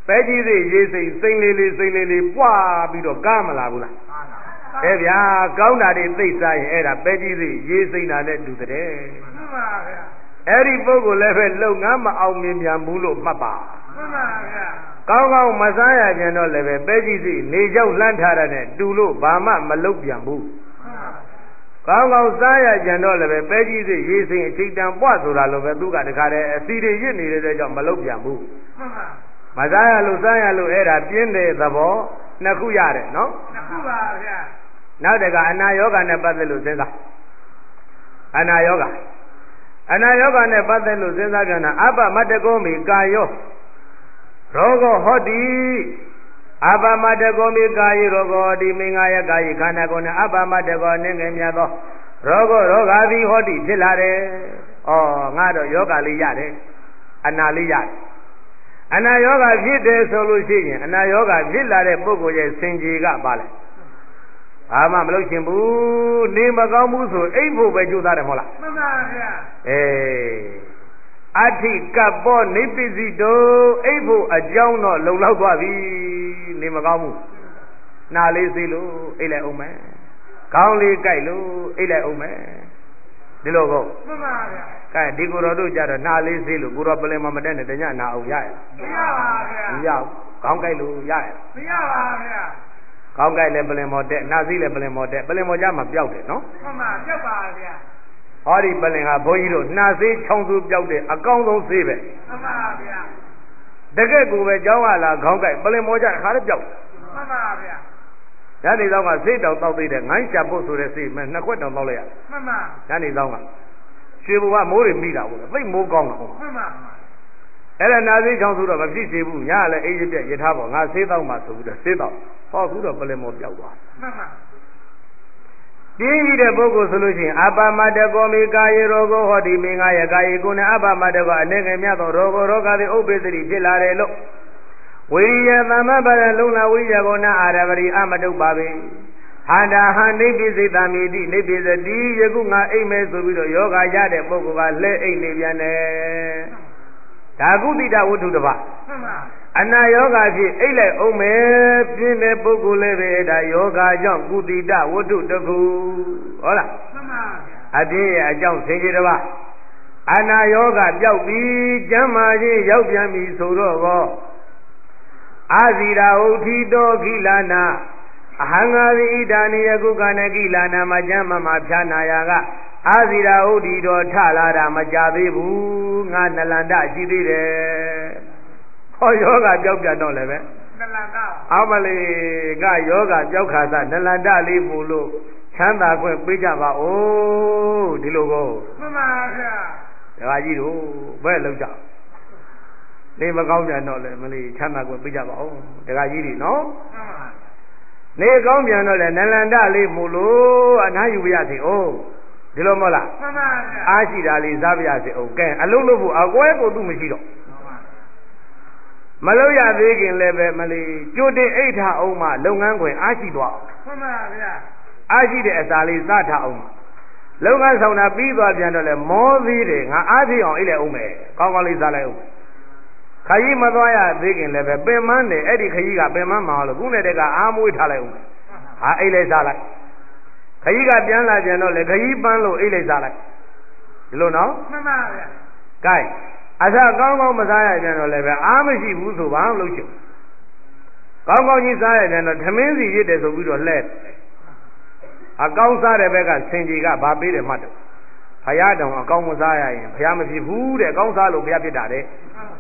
ပဲကြီးစိတ်ရေးစိတ်စိမ့်လေးလေးပွားပြီးတော့ကားမလာဘူးလားအဲဗျာကောင်းတာတွေသိစားရင်အဲ့ဒါပဲကြီးစိတ်ရေးစိမ့်တာနဲ့တူတဲ့မှန်ပါဗျာအဲ့ဒီပုဂ္ဂိုလ်လည်းပဲလုံငန်းမအောင်မြင်ပြန်ဘူးလို့မှတ်ပါမှန်ပါဗျာကောင်းကောင်းမစားရပြန်တော့လည်းပဲကြီးစိနေကြောက်လှမ်းထားတဲ့တူလို့ဘာမှမလုပ်ပြန်ဘူးကောင်းကောင်းစားရပြန်တော့လည်းပဲကြီးစိရေးစိအချိန်တန်ပွားဆိုတာလို့ပဲသူကတခါတည်းအစီတွေရစ်နေတဲ့ကြောင့်မလုပ်ပြန်ဘူးမှန်ပါမစားရလို့စားရလို့အဲ့ဒါပြင်းတဲ့သဘောနှစ်ခုရတယ်နော်နှစ်ခုပါဗျာနောက်တကအနာယောဂနဲ့ပတ်သက်လို့စဉ်းစားအနာယောဂနဲ့ပတ်သက်လို့စဉ်းစားကြတာအပမတ္တကောမိကာယောရောဂောဟောတိအပမတ္တကောမိကာယေရောဂောတိမင်္ဂယကာယခန္ဓာကိုယ်နဲ့အပမတ္တကောနင်းငယ်မြတ်သောရောဂါသည်ဟောတိဖြစ်လာတယ်။ဩငါတော့ယောဂလေးရတယ်အနာလေးရတယ်အနာယောဂဖြစ်တယ်ဆိုလို့ရှိရင်အနာယောဂဖြစ်လာတဲ့ပုဂ္ဂိုလ်ရဲ့စင်ကြီးကပါလဲဘာမှမလုပ်ချင်ဘူးနေမကောင်းဘူးဆိုအိပ်ဖို့ပဲကြိုးစားတယ်မဟုတ်လားမှန်ပါဗျာအဋ္ဌိကပ္ပောနိပ္ပစီတောအိပ်ဖို့အကြောင်းတော့လုံလောက်သွားပြီနေမကောင်းဘူးနာလေးစေးလို့အိပ်လိုက်အောင်မယ်ခေါင်းလေးကြိုက်လို့အိပ်လိုက်အောင်မယ်ဒီလိုကောမှန်ပါဗျာကဲဒီကိုယ်တော်တို့ကြတော့နာလေးစေးလို့ကိုယ်တော်ပလင်မမတက်နဲ့တညနာအောင်ရရမရပါဗျာမရခေါင်းကြိုက်လို့ရရမရပါဗျာခေါင်းကြိုက်လည်းပလင်မော်တက်နာစီလည်းပလင်မော်တက်ပလင်မော်ကြမှာပျောက်တယ်နော်မှန်ပါပျောက်ပါဗျာဟောဒီပလင်ကဘုန်းကြီးတို့နှာစေးချောင်းစုပျောက်တဲ့အကောင်းဆုံးဆေးပဲမှန်ပါဗျာတကယ့်ကိုပဲကျောင်းကလာခေါင်းကြိုက်ပလင်မော်ကြခါလည်းပျောက်မှန်ပါဗျာညနေဆောင်ကဆေးတောင်တောက်သေးတယ်ငိုင်းချဖို့ဆိုတဲ့ဆေးမဲ့နှစ်ခွက်တောင်တောက်လိုက်ရမှန်ပါညနေဆောင်ကရွှေဘူကမိုးတွေမိတာဟုတ်သိမိုးကောင်းတာဟုတ်မှန်ပါအဲ့ဒါနာစေးချောင်းဆိုတော့မဖြစ်သေးဘူးညလည်းအေးရပြက်ရထားပေါ့ငါဆေးတောက်မှဆိုပြီးတော့ဆေးတောက်ဟောခုတော့ပလင်မော်ပျောက်သွားမှန်ပါပြင်းကြီးတဲ့ပုဂ္ဂိုလ်ဆိုလို့ရှိရင်အပမတ္တကောမိကာယေရောဂောဟောတိမင်္ဂယကာယေကိုယ်နဲ့အပမတ္တကောအနေငယ်မြတ်သောရောဂါသည်ဥပ္ပစ္စတိဖြစ်လာတယ်လို့ဝိရိယသမ္မပရလုံလဝိရိယကိုနာအာရပရိအမတုပါပေဟန္တာဟနိပိစိတံမိတိနိပိစတိယခုငါအိမ်မဲဆိုပြီးတော့ယောဂရတဲ့ပုဂ္ဂိုလ်ကလဲအိမ်နေပြန်တယ်ဒါကုတိတဝတ္ထုတစ်ပါးမှန်ပါအနာယောဂဖြစ်အိတ်လိုက်အောင်မယ်ပြင်းတဲ့ပုဂ္ဂိုလ်လည်းပဲဒါယောဂကြောင့်ကုတိတဝတ္ထုတစ်ခုဟုတ်လားမှန်ပါအပြည့်ရဲ့အကြောင်းဆင်ခြေတစ်ပါးအနာယောဂပျောက်ပြီးကျမ်းမာခြင်းရောက်ပြန်ပြီဆိုတော့ကောအာဇီရာဥထိတောခိလာနာအဟံငါဝိဣဒာနိယကုကနကိလာနာမကျမ်းမဖြာနာယာကအာဇီရာဥထိတောထလာတာမကြသေးဘူးငါနလန္ဒရှိသေးတယ်ဟောယောဂပြောက်ပြန်တော့လည်းပဲနလန္ဒအမလေးကယောဂပြောက်ခါသနလန္ဒလေးပို့လို့ချမ်းသာခွင့်ပေးကြပါဦးဒီလိုကိုမှန်ပါဗျာဒကာကြီးတို့ဘယ်လောက်ကြနေမကောင်းပြန်တော့လေမလေးချမ်းသာခွင့်ပေးကြပါဦးဒကာကြီးတွေနော်မှန်ပါနေကောင်းပြန်တော့လေနလန္ဒလေးပို့လို့အနားယူပြရစီဦးဒီလိုမဟုတ်လားမှန်ပါဗျာအားရှိတာလေးစားပြရစီဦးကဲအလုံးလို့ဖို့အကွဲကိုသူ့မရှိတော့မလို့ရသေးခင်လည်းပဲမလေးကြိုတင်အိတ်ထားအောင်မှလုပ်ငန်းခွင်အားရှိသွားမှန်ပါဗျာအားရှိတဲ့အစာလေးစားထားအောင်လုပ်ငန်းဆောင်တာပြီးသွားပြန်တော့လေမောသေးတယ်ငါအားဖြစ်အောင်အိတ်လိုက်အောင်မယ်ကောင်းကောင်းလေးစားလိုက်အောင်ခကြီးမသွားရသေးခင်လည်းပဲပင်မန်းတယ်အဲ့ဒီခကြီးကပင်မန်းမအောင်လို့ခုနဲ့တက်ကအားမွေးထားလိုက်အောင်ဟာအိတ်လိုက်စားလိုက်ခကြီးကပြန်လာပြန်တော့လေခကြီးပန်းလို့အိတ်လိုက်စားလိုက်ဒီလိုနော်မှန်ပါဗျာကဲအစကောင်းကောင်းမစားရပြန်တော့လည်းပဲအားမရှိဘူးဆိုဘာလို့လုပ်ချင်ကောင်းကောင်းကြီးစားရပြန်တော့သမင်းစီရစ်တယ်ဆိုပြီးတော့လှဲအကောင်းစားတဲ့ဘက်ကဆင်ကြီးကဘာပေးတယ်မှတ်တယ်ဘုရားတောင်အကောင်းမစားရရင်ဘုရားမဖြစ်ဘူးတဲ့အကောင်းစားလို့ဘုရားဖြစ်တာတဲ့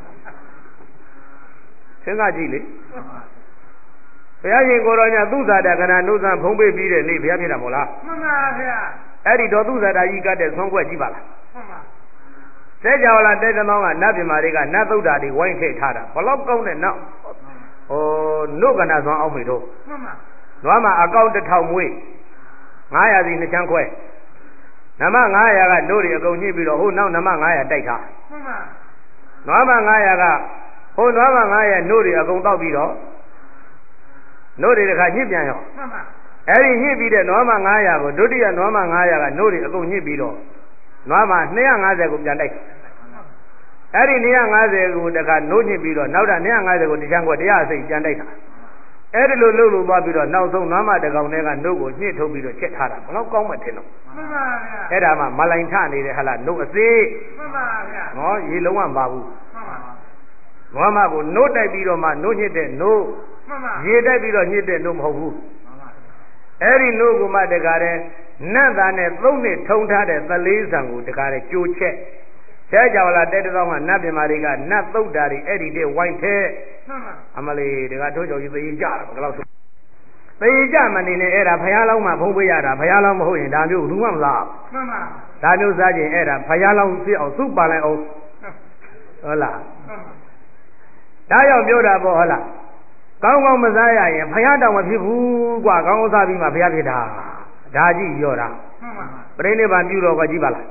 စဉ်းစားကြည့်လေဘုရားရှင်ကိုတော်ညာသူဇာတကနာနုဇံဖုံးပေးပြီးတဲ့နေ့ဘုရားဖြစ်တာမဟုတ်လားမှန်ပါဗျာအဲ့ဒီတော့သူဇာတာကြီးကတဲ့ဆွမ်းကွက်ကြည့်ပါလားမှန်ပါတဲကြော်လာတဲကမောင်းကနတ်ပြမာတွေကနတ်သုဒ္ဓါတွေဝိုင်းထည့်ထားတာဘလောက်ကောင်းတဲ့နောက်နုကနာဆွမ်းအောင်မေတို့မှန်ပါနွားမှာအကောင့်1000မွေး900စီ2ချမ်းခွဲနမ900ကတို့တွေအကုန်ညှိပြီးတော့ဟိုနောက်နမ900တိုက်ထားမှန်ပါနွားမှာ900ကဟိုနွားမှာ900တို့တွေအကုန်တောက်ပြီးတော့တို့တွေတခါညှိပြန်ရောမှန်ပါအဲ့ဒီညှိပြီးတဲ့နွားမှာ900ကိုဒုတိယနွားမှာ900ကတို့တွေအကုန်ညှိပြီးတော့နွားမှာ250ကိုပြန်တိုက်အဲ့ဒီ250ကိုတခါနိုးညစ်ပြီးတော့နောက်တာ250ကိုတချမ်းကွက်တရားစိတ်ပြန်တိုက်တာအဲ့ဒီလိုလှုပ်လို့သွားပြီးတော့နောက်ဆုံးနွားမတကောင်တွေကနှုတ်ကိုညှစ်ထုတ်ပြီးတော့ချက်ထားတာဘလောက်ကောင်းမှထင်တော့မှန်ပါဗျာအဲ့ဒါမှမလိုင်ထနေတယ်ဟလားနှုတ်အသေးမှန်ပါဗျာဟောရေလုံးဝမပါဘူးမှန်ပါနွားမကိုနှုတ်တိုက်ပြီးတော့မှနှုတ်ညှစ်တဲ့နှုတ်မှန်ပါရေတိုက်ပြီးတော့ညှစ်တဲ့နှုတ်မဟုတ်ဘူးအဲ့ဒီနှုတ်ကိုမှတခါတည်းနတ်သားနဲ့သုံးနှစ်ထုံထားတဲ့သလေးဆံကိုတခါတည်းကြိုချက်ဆဲကြော်လာတဲ့တောင်းကနတ်ပြမာတွေကနတ်သုတ်တာတွေအဲ့ဒီတဲ့ဝိုင်းထဲမှန်ပါအမလေးတခါထိုးကြော်ကြီးသေကြတာဘယ်လောက်ဆိုသေကြမနေနဲ့အဲ့ဒါဘုရားလောင်းမှဖုံးပေးရတာဘုရားလောင်းမဟုတ်ရင်ဒါမျိုးဘူးမှမလားမှန်ပါဒါမျိုးစားခြင်းအဲ့ဒါဘုရားလောင်းဖြစ်အောင်စုပါလိုက်အောင်ဟုတ်လားဒါကြောင့်ပြောတာပေါ့ဟုတ်လားကောင်းကောင်းမစားရရင်ဘုရားတောင်မဖြစ်ဘူးကွာကောင်းကောင်းစားပြီးမှဘုရားဖြစ်တာဒါကြည့်ပြောတာမှန်ပါပြိဋိဘံပြုတော်ကကြည့်ပါလား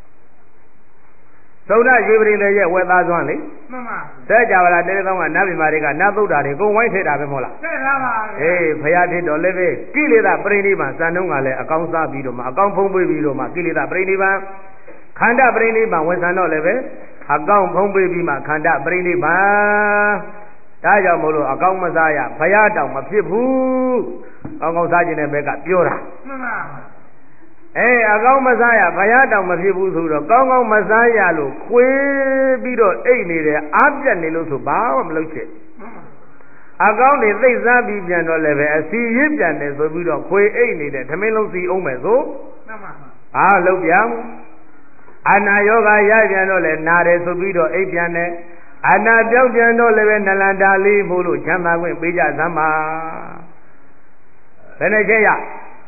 သုဒ္ဓရေပရိသေရဲ့ဝက်သားစွမ်းလေမှန်ပါဆဲကြပါလားတဲတောင်းကနတ်ပြည်မာတွေကနတ်သုဒ္ဓတွေကုန်ဝိုင်းထည့်တာပဲမဟုတ်လားထည့်ထားပါအေးဘုရားဖြစ်တော်လည်းပဲကိလေသာပြိဋိဘံစံတုံးကလည်းအကောင်းစားပြီးတော့မှအကောင်းဖုံးပေးပြီးတော့မှကိလေသာပြိဋိဘံခန္ဓာပြိဋိဘံဝန်ဆံတော့လည်းပဲအကောင်းဖုံးပေးပြီးမှခန္ဓာပြိဋိဘံဒါကြောင့်မို့လို့အကောင်းမစားရဘုရားတောင်မဖြစ်ဘူးကောင်းကောင်းစားခြင်းတဲ့ဘက်ကပြောတာမှန်ပါအကောင်းမစားရဘုရားတောင်မဖြစ်ဘူးဆိုတော့ကောင်းကောင်းမစားရလို့ခွေးပြီးတော့အိတ်နေတယ်အားပြတ်နေလို့ဆိုဘာမှမလုပ်ချင်အကောင်းတွေသိစားပြီးပြန်တော့လည်းပဲအစီရစ်ပြန်တယ်ဆိုပြီးတော့ခွေးအိတ်နေတယ်ထမင်းလုံးစီအောင်မယ်ဆိုမှန်ပါအားလုပ်ပြန်အနာယောဂရပြန်တော့လည်းနာတယ်ဆိုပြီးတော့အိတ်ပြန်တယ်အနာပြောက်ပြန်တော့လည်းပဲနလန္တာလေးမို့လို့ချမ်းသာခွင့်ပေးကြသမ်းပါဘယ်နဲ့ချက်ရ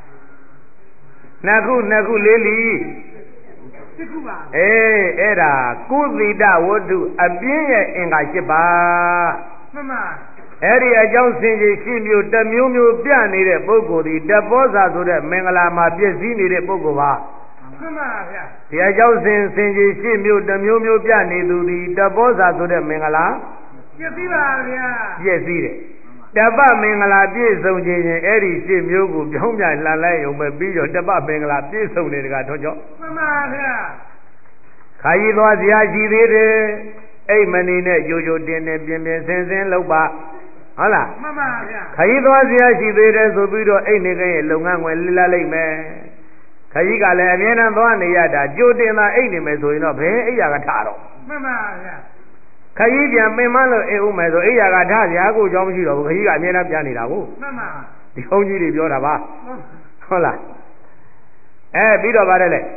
နှစ်ခုလေးလီတစ်ခုပါအဲ့ဒါကုသီတဝတ္ထုအပြင်းရဲ့အင်္ဂါ၈ပါးမှန်ပါအဲ့ဒီအကြောင်းစင်ကြီးရှင်းမျိုးတစ်မျိုးမျိုးပြနေတဲ့ပုဂ္ဂိုလ်ဒီတပောဇာဆိုတဲ့မင်္ဂလာမှာပြည့်စည်နေတဲ့ပုဂ္ဂိုလ်ပါမှန်ပါဗျာဒီအကြောင်းစင်ကြီးရှင်းမျိုးတစ်မျိုးမျိုးပြနေသူဒီတပောဇာဆိုတဲ့မင်္ဂလာပြည့်စည်ပါဗျာပြည့်စည်တယ်တပမင်္ဂလာပြည့်စုံခြင်းရင်အဲ့ဒီရှင်းမျိုးကိုပြောင်းပြန်လှန်လိုက်ရုံပဲပြီးတော့တပမင်္ဂလာပြည့်စုံနေတကားတော့ကြောင့်မှန်ပါဗျာခါကြီးသွားစရာရှိသေးတယ်အိတ်မနေနဲ့ကြိုကြိုတင်တင်ပြင်းပြင်းစင်စင်လုပ်ပါဟုတ်လားမှန်ပါဗျာခါကြီးသွားစရာရှိသေးတယ်ဆိုပြီးတော့အိတ်နေကရဲ့လုပ်ငန်းဝင်လိလာလိုက်မယ်ခါကြီးကလည်းအမြဲတမ်းသွားနေရတာကြိုတင်သာအိတ်နေမယ်ဆိုရင်တော့ဘယ်အိတ်ရကထတော့မှန်ပါဗျာခကြီးပြန်ပင်မလို့အိမ်ဦးမယ်ဆိုအိယာကထစရာကိုအကြောင်းမရှိတော့ဘူးခကြီးကအမြဲတမ်းပြန်နေတာကိုမှန်ပါဒီဘုန်းကြီးတွေပြောတာပါဟုတ်လားပြီးတော့ပါတယ်လေ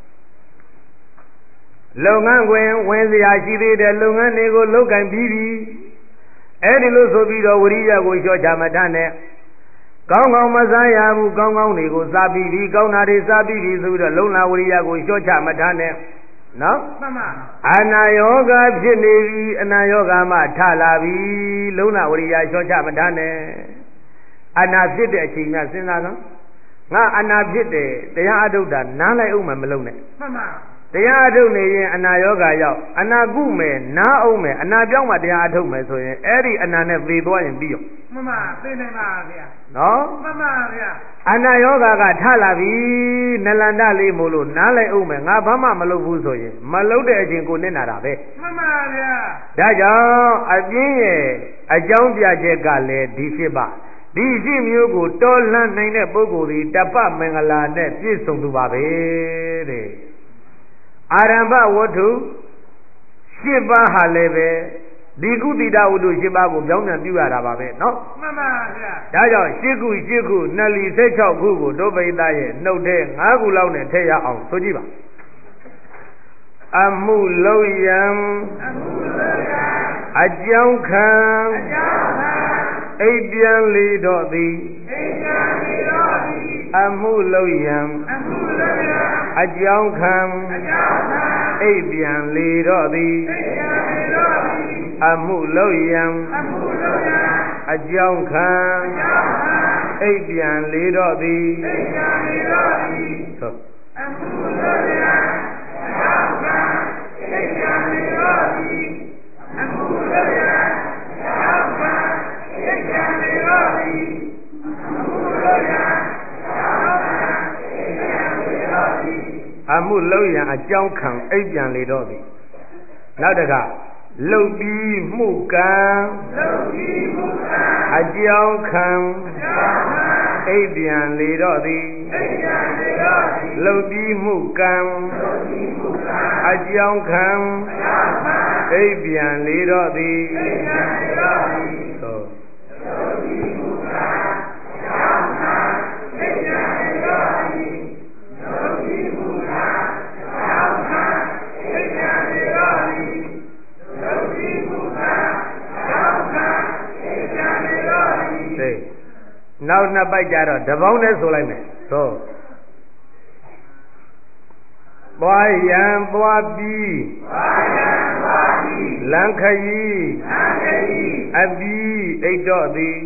လုပ်ငန်းဝင်စရာရှိသေးတယ်လုပ်ငန်းတွေကိုလုပ်ကင်ပြီးပြီအဲ့ဒီလိုဆိုပြီးတော့ဝရိယကိုလျှော့ချမတတ်နဲ့ကောင်းကောင်းမစားရဘူးကောင်းကောင်းတွေကိုစားပြီးပြီကောင်းတာတွေစားပြီးပြီဆိုပြီးတော့လုံလာဝရိယကိုလျှော့ချမတတ်နဲ့နော်မှန်ပါအနာယောဂဖြစ်နေပြီအနာယောဂမှထလာပြီလုံနာဝရိယလျှော့ချမတတ်နဲ့အနာဖြစ်တဲ့အချိန်မှစဉ်းစားတော့ငါအနာဖြစ်တယ်တရားအထုတ်တာနားလိုက်အောင်မလုပ်နဲ့မှန်ပါတရားအထုတ်နေရင်အနာယောဂရောက်အနာကုမယ်နားအောင်မယ်အနာပြောင်းမှတရားအထုတ်မယ်ဆိုရင်အဲ့ဒီအနာနဲ့သေသွားရင်ပြီးရောမှန်ပါသိနိုင်ပါဗျာနော်မှန်ပါဗျာအနာယောဂကထလာပြီနလန္ဒလေးမို့လို့နားလိုက်အောင်မယ်ငါဘာမှမလုပ်ဘူးဆိုရင်မလုပ်တဲ့အချိန်ကိုနစ်နာတာပဲမှန်ပါဗျာဒါကြောင့်အပြင်းရဲ့အကြောင်းပြချက်ကလည်းဒီရှိပါဒီရှိမျိုးကိုတော်လှန်နိုင်တဲ့ပုဂ္ဂိုလ်ဒီတပ္ပမင်္ဂလာနဲ့ပြည့်စုံသူပါပဲတဲ့အာရမ္ဗဝတ္ထု၈ပါးဟာလည်းပဲဒီကုသီတဝတ္ထု၈ပါးကိုပြောင်းပြန်ပြုရတာပါပဲเนาะမှန်ပါဗျာဒါကြောင့်၈ခုနှစ်လီ16ခုကိုဒုဗိဒရဲ့နှုတ်ထဲ5ခုလောက်နဲ့ထည့်ရအောင်ဆိုကြည့်ပါအမှုလုံးယံအကြောင်းခံအိပ်ပြန်လေတော့သည်အမှုလုံးယံအကြောင်းခံအိပ်ပြန်လေတော့သည်အမှုလုံးယံအကြောင်းခံအိပ်ပြန်လေတော့သည်သို့အမှုလုံးယံအကြောင်းခံအိပ်ပြန်လေတော့သည်အမှုလုံးယံအကြောင်းခံအိပ်ပြန်လေတော့သည်အမှုလုံးယံအကြောင်းခံအိပ်ပြန်လေတော့သည်နောက်တခါလုတ်ပြီးမှုကံအကြောင်းခံအိပ်ပြန်လေတော့သည်လုတ်ပြီးမှုကံအကြောင်းခံအိပ်ပြန်လေတော့သည်သို့နောက်နှစ်ပိုက်ကြတော့တပေါင်းနဲ့ဆိုလိုက်မယ်သို့သွားရန်သွားပြီးလမ်းခရီးအပြီးအိတ်တော့သည်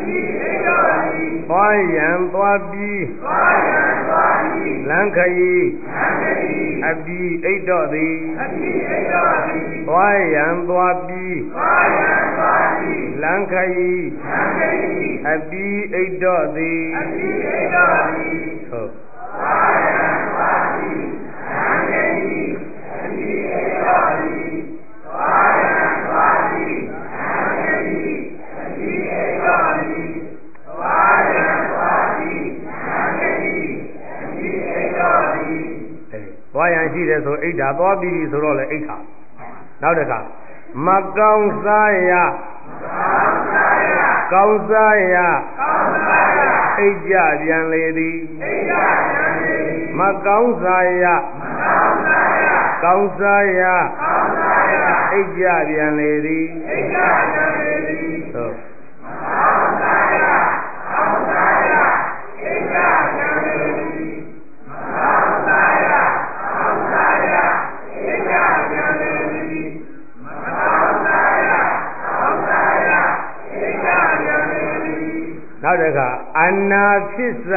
သွားရန်သွားပြီးလမ်းခရီးအပြီးအိတ်တော့သည်သွားရန်သွားပြီးလမ်းခရီးအပြီးအိတ်တော့သည်ဟုတ်သွားရန်ရှိတယ်ဆိုအိဋ္ဌာသွားပြီးဆိုတော့လေအိဋ္ဌာနောက်တစ်ခါမကောင်းစားရကောင်းစားရအိဋ္ဌပြန်လေသည်မကောင်းစားရကောင်းစားရအိဋ္ဌပြန်လေသည်ဟုတ်နောက်တစ်ခါအနာဖြစ်စ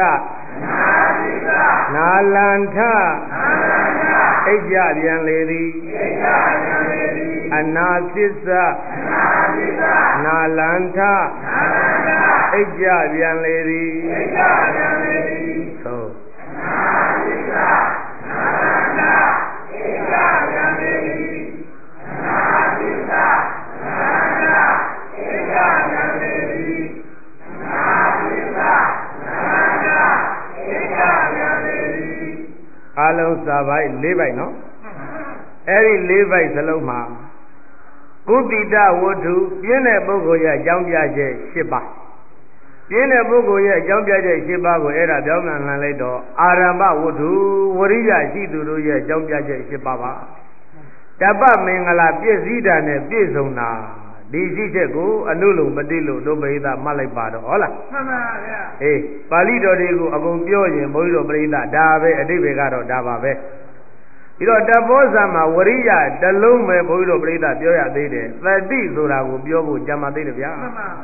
နာလန္ထအိဋ္ဌပြန်လေသည်အနာဖြစ်စနာလန္ထအိဋ္ဌပြန်လေသည်သို့အလုံးစာပိုက်၄ပိုက်နော်အဲ့ဒီ၄ပိုက်စလုံးမှာကုသီတဝတ္ထုပြင်းတဲ့ပုဂ္ဂိုလ်ရဲ့အကြောင်းပြချက်၈ပါးပြင်းတဲ့ပုဂ္ဂိုလ်ရဲ့အကြောင်းပြချက်၈ပါးကိုအဲ့ဒါပြောင်းပြန်လှန်လိုက်တော့အာရမ္ဗဝတ္ထုဝရိယရှိသူတို့ရဲ့အကြောင်းပြချက်၈ပါးပါတပ္ပမင်္ဂလာပြည့်စည်တာနဲ့ပြည့်စုံတာဒီရှိချက်ကိုအနုလုံမတိလို့တို့ပရိသတ်မှတ်လိုက်ပါတော့ဟုတ်လားမှန်ပါဗျာအေးပါဠိတော်တွေကိုအကုန်ပြောရင်ဘုန်းကြီးတို့ပရိသတ်ဒါပဲအတိပ္ပယ်ကတော့ဒါပါပဲပြီးတော့တဘောဇာမှာဝရိယတလုံးပဲဘုန်းကြီးတို့ပရိသတ်ပြောရသေးတယ်သတိဆိုတာကိုပြောဖို့ကြံပါသေးတယ်ဗျာမှန်ပါ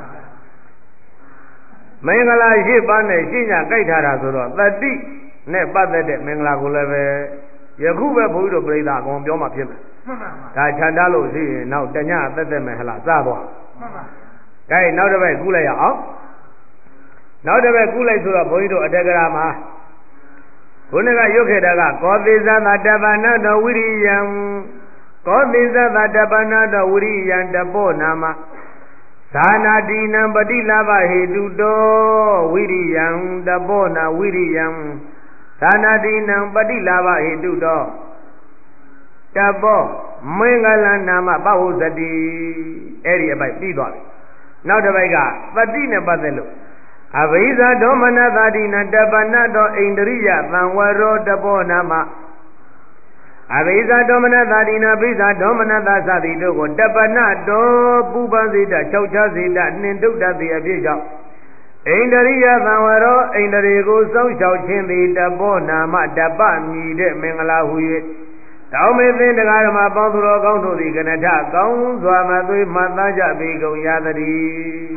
မင်္ဂလာရှိပါနဲ့ရှင်းညာကြိုက်ထားတာဆိုတော့သတိနဲ့ပတ်သက်တဲ့မင်္ဂလာကိုလည်းပဲယခုပဲဘုန်းကြီးတို့ပရိသတ်အကုန်ပြောမှဖြစ်မယ်မှန်ပါဒါခြံထားလို့ရှိရင်နောက်တညအသက်သက်မယ်ဟလားစသွားမှန်ပါကဲနောက်တစ်ပတ်ကူးလိုက်ရအောင်နောက်တစ်ပတ်ကူးလိုက်ဆိုတော့ဘုန်းကြီးတို့အတ္တကရာမှာခုနကရုပ်ခေတ္တကကောသေသသတပ္ပနာတောဝိရိယံကောသေသသတပ္ပနာတောဝိရိယံတပောနာမဇာနာတိနံပတိလာဘဟေတုတောဝိရိယံတပောနာဝိရိယံဇာနာတိနံပတိလာဘဟေတုတောတပောမင်္ဂလနာမပဝုဇတိအဲ့ဒီအပိုက်ပြီးသွားပြီနောက်တစ်ပိုက်ကပတိနဲ့ပတ်သက်လို့အဘိဇာဒေါမနသာတိနတပနတောဣန္ဒရိယသံဝရောတပောနာမအဘိဇာဒေါမနသာတိနဘိဇာဒေါမနသာသတိတို့ကိုတပနတောပူပန်စေတ၆ချာစေတနှင်တုတ်တတ်သည့်အဖြစ်ကြောင့်ဣန္ဒရိယသံဝရောဣန္ဒြေကိုစောင့်ရှောက်ခြင်းသည်တပောနာမတပမြည်တဲ့မင်္ဂလာဟု၍တောင်းမေသင်တရားဓမ္မပေါင်းသူတော်ကောင်းတို့သည်ကနထကောင်းစွာမသွေးမှတ်သားကြပေကုန်ရသတည်း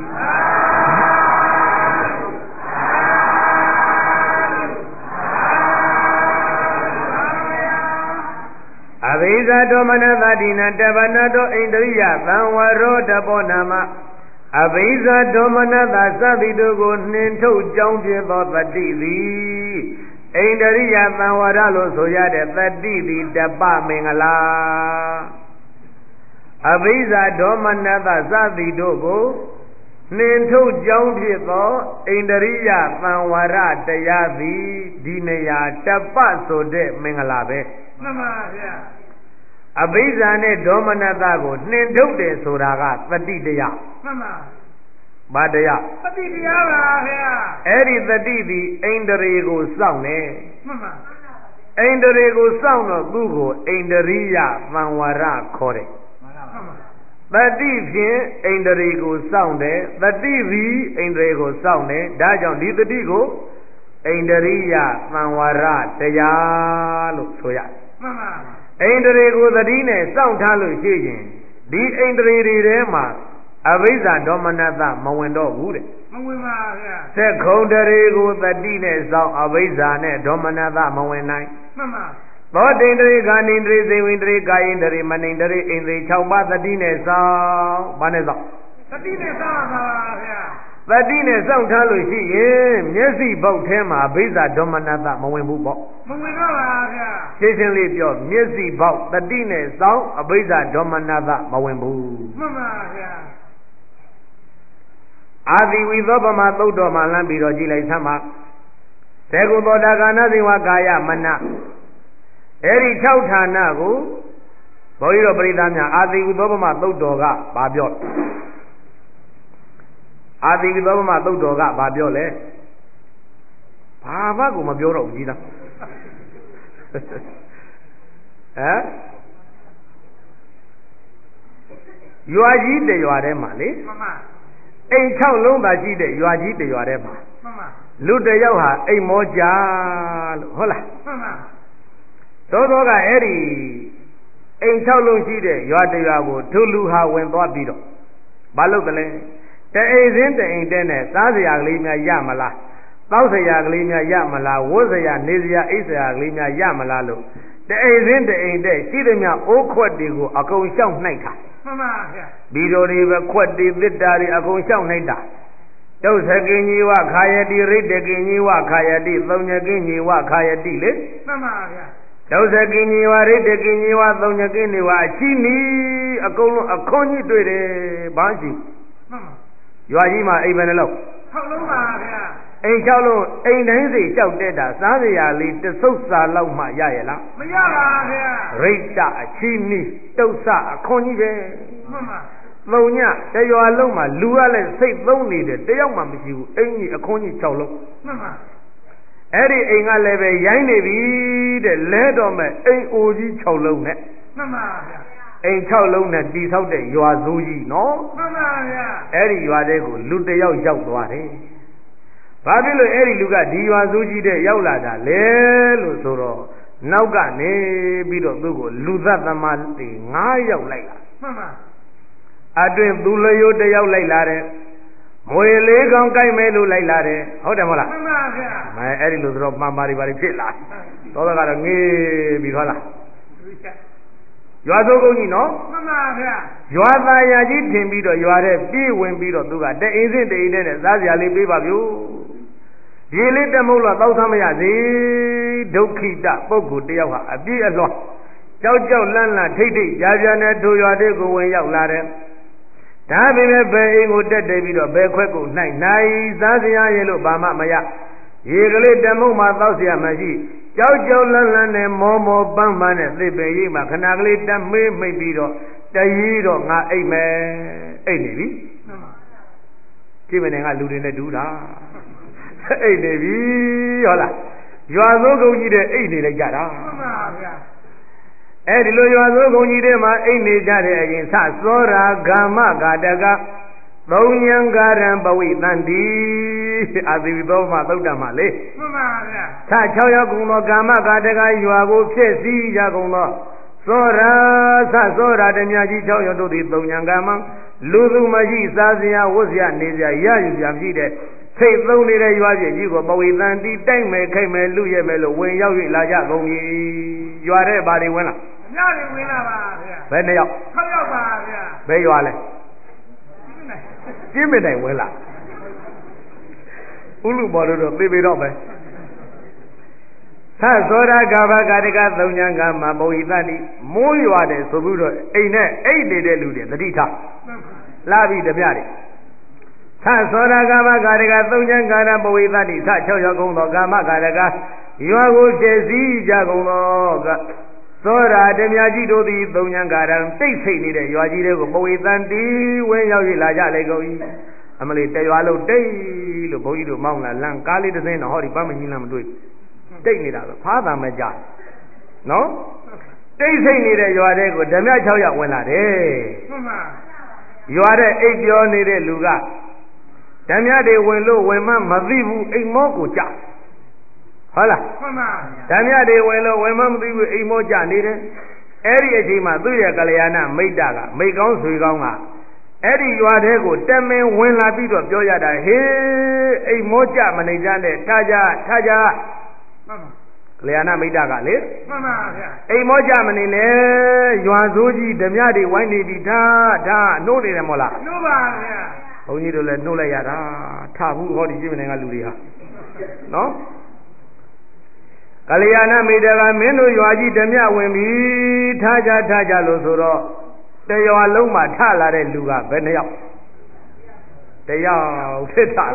အဘိဇာဒေါမနသတိနတပနတောဣန္ဒြိယသံဝရောတပောနာမအဘိဇာဒေါမနသသတိတို့ကိုနှင်ထုတ်ကြောင်းဖြစ်သောတတိသည်ဣန္ဒရိယသံဝရလို့ဆိုရတဲ့တတိသည်တပမင်္ဂလာအဘိဇာဒေါမနတသတိတို့ကိုနှင်ထုတ်ကြောင်းဖြစ်သောဣန္ဒရိယသံဝရတရားသည်ဒီနေရာတပဆိုတဲ့မင်္ဂလာပဲမှန်ပါဗျာအဘိဇာနဲ့ဒေါမနတကိုနှင်ထုတ်တယ်ဆိုတာကသတိတရားမှန်ပါဘာတရားသတိတရားပါဗျာအဲ့ဒီသတိသည်ဣန္ဒြေကိုစောင့်နေမှန်ပါဣန္ဒြေကိုစောင့်တော့သူ့ကိုဣန္ဒရိယသံဝရခေါ်တယ်မှန်ပါသတိဖြင့်ဣန္ဒြေကိုစောင့်တယ်သတိသည်ဣန္ဒြေကိုစောင့်တယ်ဒါကြောင့်ဒီသတိကိုဣန္ဒရိယသံဝရတရားလို့ဆိုရတယ်မှန်ပါဣန္ဒြေကိုသတိနဲ့စောင့်ထားလို့ရှိရင်ဒီဣန္ဒြေတွေထဲမှာအဘိဇာဒေါမနတမဝင်တော့ဘူးတဲ့မဝင်ပါဗျာသက်ခုံတရေကိုသတိနဲ့စောင့်အဘိဇာနဲ့ဒေါမနတမဝင်နိုင်မှန်ပါသောတိန္ဒြေကာနိန္ဒြေစေဝိန္ဒြေကာယိန္ဒြေမနိန္ဒြေဣန္ဒြေ6ပါးသတိနဲ့စောင့်ဘာနဲ့စောင့်သတိနဲ့စောင့်ပါဗျာသတိနဲ့စောင့်ထားလို့ရှိရင်မျက်စိပေါက်ထဲမှာအဘိဇာဒေါမနတမဝင်ဘူးပေါ့မဝင်တော့ပါဗျာရှင်းရှင်းလေးပြောမျက်စိပေါက်သတိနဲ့စောင့်အဘိဇာဒေါမနတမဝင်ဘူးမှန်ပါဗျာအာတိဝိသောပမသုတ်တော်မှာလမ်းပြီးတော့ကြည်လိုက်သမ်းပါသေကုသောတာကာနဇိဝကာယမနအဲ့ဒီ6ဌာနကိုဘုန်းကြီးတို့ပရိသတ်များအာတိဝိသောပမသုတ်တော်ကဘာပြောအာတိဝိသောပမသုတ်တော်ကဘာပြောလဲဘာမှကိုမပြောတော့ဘူးကြီးသားဟမ်ရွာကြီးတရွာထဲမှာလေမှန်ပါအိမ်6လုံးသာရှိတဲ့ရွာကြီးတရွာထဲမှာမှန်ပါလူတယောက်ဟာအိမ်မောကြလို့ဟုတ်လားမှန်ပါသောကအဲ့ဒီအိမ်6လုံးရှိတဲ့ရွာတရွာကိုသူလူဟာဝင်သွားပြီးတော့မလုပ်ကလေးတအိမ်စင်းတအိမ်တဲနဲ့စားစရာကလေးများရမလားတောက်စရာကလေးများရမလားဝတ်စရာနေစရာအိပ်စရာကလေးများရမလားလို့တအိမ်စင်းတအိမ်တဲရှိသမျှအိုးခွက်တွေကိုအကုန်ရှောက်နှိုက်တာမှန်ပါဗျာဒီတော်တွေပဲခွက်တွေသစ်တာတွေအကုန်ရှောက်နှိုက်တာဒုစကင်ကြီးဝခာယတိရိတ္တကင်ကြီးဝခာယတိသုံးညကင်ကြီးဝခာယတိလေမှန်ပါဗျာဒုစကင်ကြီးဝရိတ္တကင်ကြီးဝသုံးညကင်တွေဝအချိနီးအကုန်လုံးအခွန်ကြီးတွေ့တယ်ဘာရှိမှန်ပါရွာကြီးမှာအိမ်ပဲနှလုံး 6လုံးပါဗျာအိမ်6လုံးအိမ်တိုင်းစီလျှောက်တက်တာစားစရာလေးတဆုပ်စာလောက်မှရရဲ့လားမရပါဗျာရိတ္တအချိနီးတုတ်ဆအခွန်ကြီးပဲမှန်ပါသုံးညတရွာလုံးမှာလူကလည်းစိတ်သုံးနေတယ်တယောက်မှမရှိဘူးအိမ်ကြီးအခွန်ကြီး6လုံးမှန်ပါအဲ့ဒီအိမ်ကလည်းပဲရိုင်းနေပြီတဲ့လဲတော့မဲ့အိမ်အိုကြီး6လုံးနဲ့မှန်ပါဗျာအိမ်6လုံးနဲ့တီဆောက်တဲ့ရွာစိုးကြီးနော်မှန်ပါဗျာအဲ့ဒီရွာတဲ့ကိုလူတယောက်ရောက်သွားတယ်ဘာဖြစ်လို့အဲ့ဒီလူကဒီရွာစိုးကြီးတဲ့ရောက်လာတာလဲလို့ဆိုတော့နောက်ကနေပြီးတော့သူ့ကိုလူသက်သမားတွေ9ယောက်လိုက်လာမှန်ပါအတွင်သူလျိုးတယောက်လိုက်လာတယ်မွေလေးကောင်ကြိုက်မဲလို့လိုက်လာတယ်ဟုတ်တယ်မဟုတ်လားမှန်ပါဗျာမဲအဲ့ဒီလိုဆိုတော့မှန်ပါတွေဖြစ်လာတော့ကတော့ငေးပြီးဟုတ်လားရွာစိုးကုန်းကြီးနော်မှန်ပါဗျာရွာသားရကြီးထင်ပြီးတော့ရွာတဲ့ပြေးဝင်ပြီးတော့သူကတအိမ်စစ်တအိမ်နဲ့စားစရာလေးပေးပါဗျို့ဒီလေးတမုတ်တော့တောက်ဆမ်းမရစေဒုက္ခိတပုဂ္ဂိုလ်တယောက်ဟာအပြည့်အလွှာကြောက်လန့်ထိတ်ကြာကြာနဲ့တို့ရွာတဲ့ကိုဝင်ရောက်လာတယ်ဒါပေမဲ့ဘယ်အိမ်ကိုတက်တယ်ပြီးတော့ဘယ်ခွက်ကိုနိုင်စားစရာရဲ့လို့ဘာမှမရရေကလေးတမုတ်မှတောက်เสียမရှိကြောက်လန့်နဲ့မောပန်းနဲ့သစ်ပင်ရိပ်မှာခဏကလေးတက်မေးမိတ်ပြီးတော့တရီတော့ငါအိတ်မယ်အိတ်နေပြီကြည့်မနေကလူတွေနဲ့ဒူးတာအိတ်နေပြီဟုတ်လားရွာစိုးကုန်းကြီးတဲ့အိတ်နေလိုက်ကြတာမှန်ပါဗျာအဲ့ဒီလိုရွာစိုးကုန်းကြီးတဲ့မှာအိတ်နေကြတဲ့အရင်သသောရာဂမ္မဂါတကသုံးညံကာရံပဝိတန္တိအာသီသောမှာသုတ်တမှာလေမှန်ပါဗျာသ6ရောက်ကုန်သောကာမဂါတကရွာကိုဖြစ်စည်းကြကုန်သောသောရာတမြကြီး6ရောက်တို့သည်သုံးညံကာမလူသူမရှိစားစရာဝတ်စရာနေစရာရယူစရာမရှိတဲ့စိတ်သုံးနေတဲ့ရွာပြည်ကြီးကိုပဝိတန္တိတိုက်မယ်ခိုက်မယ်လူရဲမယ်လို့ဝင်ရောက်၍လာကြကုန်ပြီရွာတဲ့ဘာတွေဝင်လာညတွေဝင်လာပါဗျာဘယ်နှစ်ယောက် 6ယောက်ပါဗျာဘယ်ရွာလဲကျင်းမတိုင်ဝင်လာဥလူမော်တို့သိပြီတော့ပဲသောရကဘာကာတကသုံးဉဏ်ကမှာဘုံဤတတိမိုးရွာတယ်ဆိုပြီးတော့အိမ်နဲ့အိတ်နေတဲ့လူတွေတတိထားလာပြီတပြတယ်သောရကဘာကာတကသုံးဉဏ်ကာရဘုံဤတတိ6ရောက်ကုန်သောကာမကာတကရွာကိုဖြည့်စည်းကြကုန်သောကသောရာဓမြကြီးတို့သည်သုံးဉဏ်ကာရံတိတ်ဆိတ်နေတဲ့ရွာကြီးတွေကိုဘုံဤတန်တီဝင်းရောက်ရလာကြလေကုန်၏အမလေးတရွာလုံးတိတ်လို့ဘုန်းကြီးတို့မောင်းလာလမ်းကားလေးတစ်စင်းတော့ဟောဒီပန်းမကြီးလမ်းမတွေ့တိတ်နေတာပဲဖားတာမကြနော်တိတ်ဆိတ်နေတဲ့ရွာတွေကိုဓမြ6ရောက်ဝင်လာတယ်မှန်ပါရွာတဲ့အိပ်ပြောနေတဲ့လူကဓမြတွေဝင်လို့ဝင်မှမသိဘူးအိမ်မောကိုကြဟုတ်လားမှန်ပါဓမြတွေဝင်လို့ဝင်မှမသိဘူးအိမ်မောကြနေတယ်အဲ့ဒီအချိန်မှာသူ့ရဲ့ကလျာဏမိတ်တာကမိတ်ကောင်းဆွေကောင်းကအဲ့ဒီရွာထဲကိုတမင်ဝင်လာပြီးတော့ပြောရတာဟေးအိမ်မောကြမနေကြနဲ့ထားကြမှန်ပါလျာဏမိတ်တာကလေမှန်ပါဗျာအိမ်မောကြမနေနဲ့ရွာဆိုးကြီးဓမြတွေဝိုင်းနေပြီဒါနှိုးနေတယ်မို့လားနှိုးပါဗျာဘုန်းကြီးတို့လည်းနှိုးလိုက်ရတာထဘူးဟောဒီကြည့်မနေကလူတွေဟာနော်ကလျာဏမိတ်တာကမင်းတို့ရွာကြီးဓမြဝင်ပြီထားကြလို့ဆိုတော့တရွာလုံးမှာထလာတဲ့လူကဘယ်နှယောက်တယောက်ထထ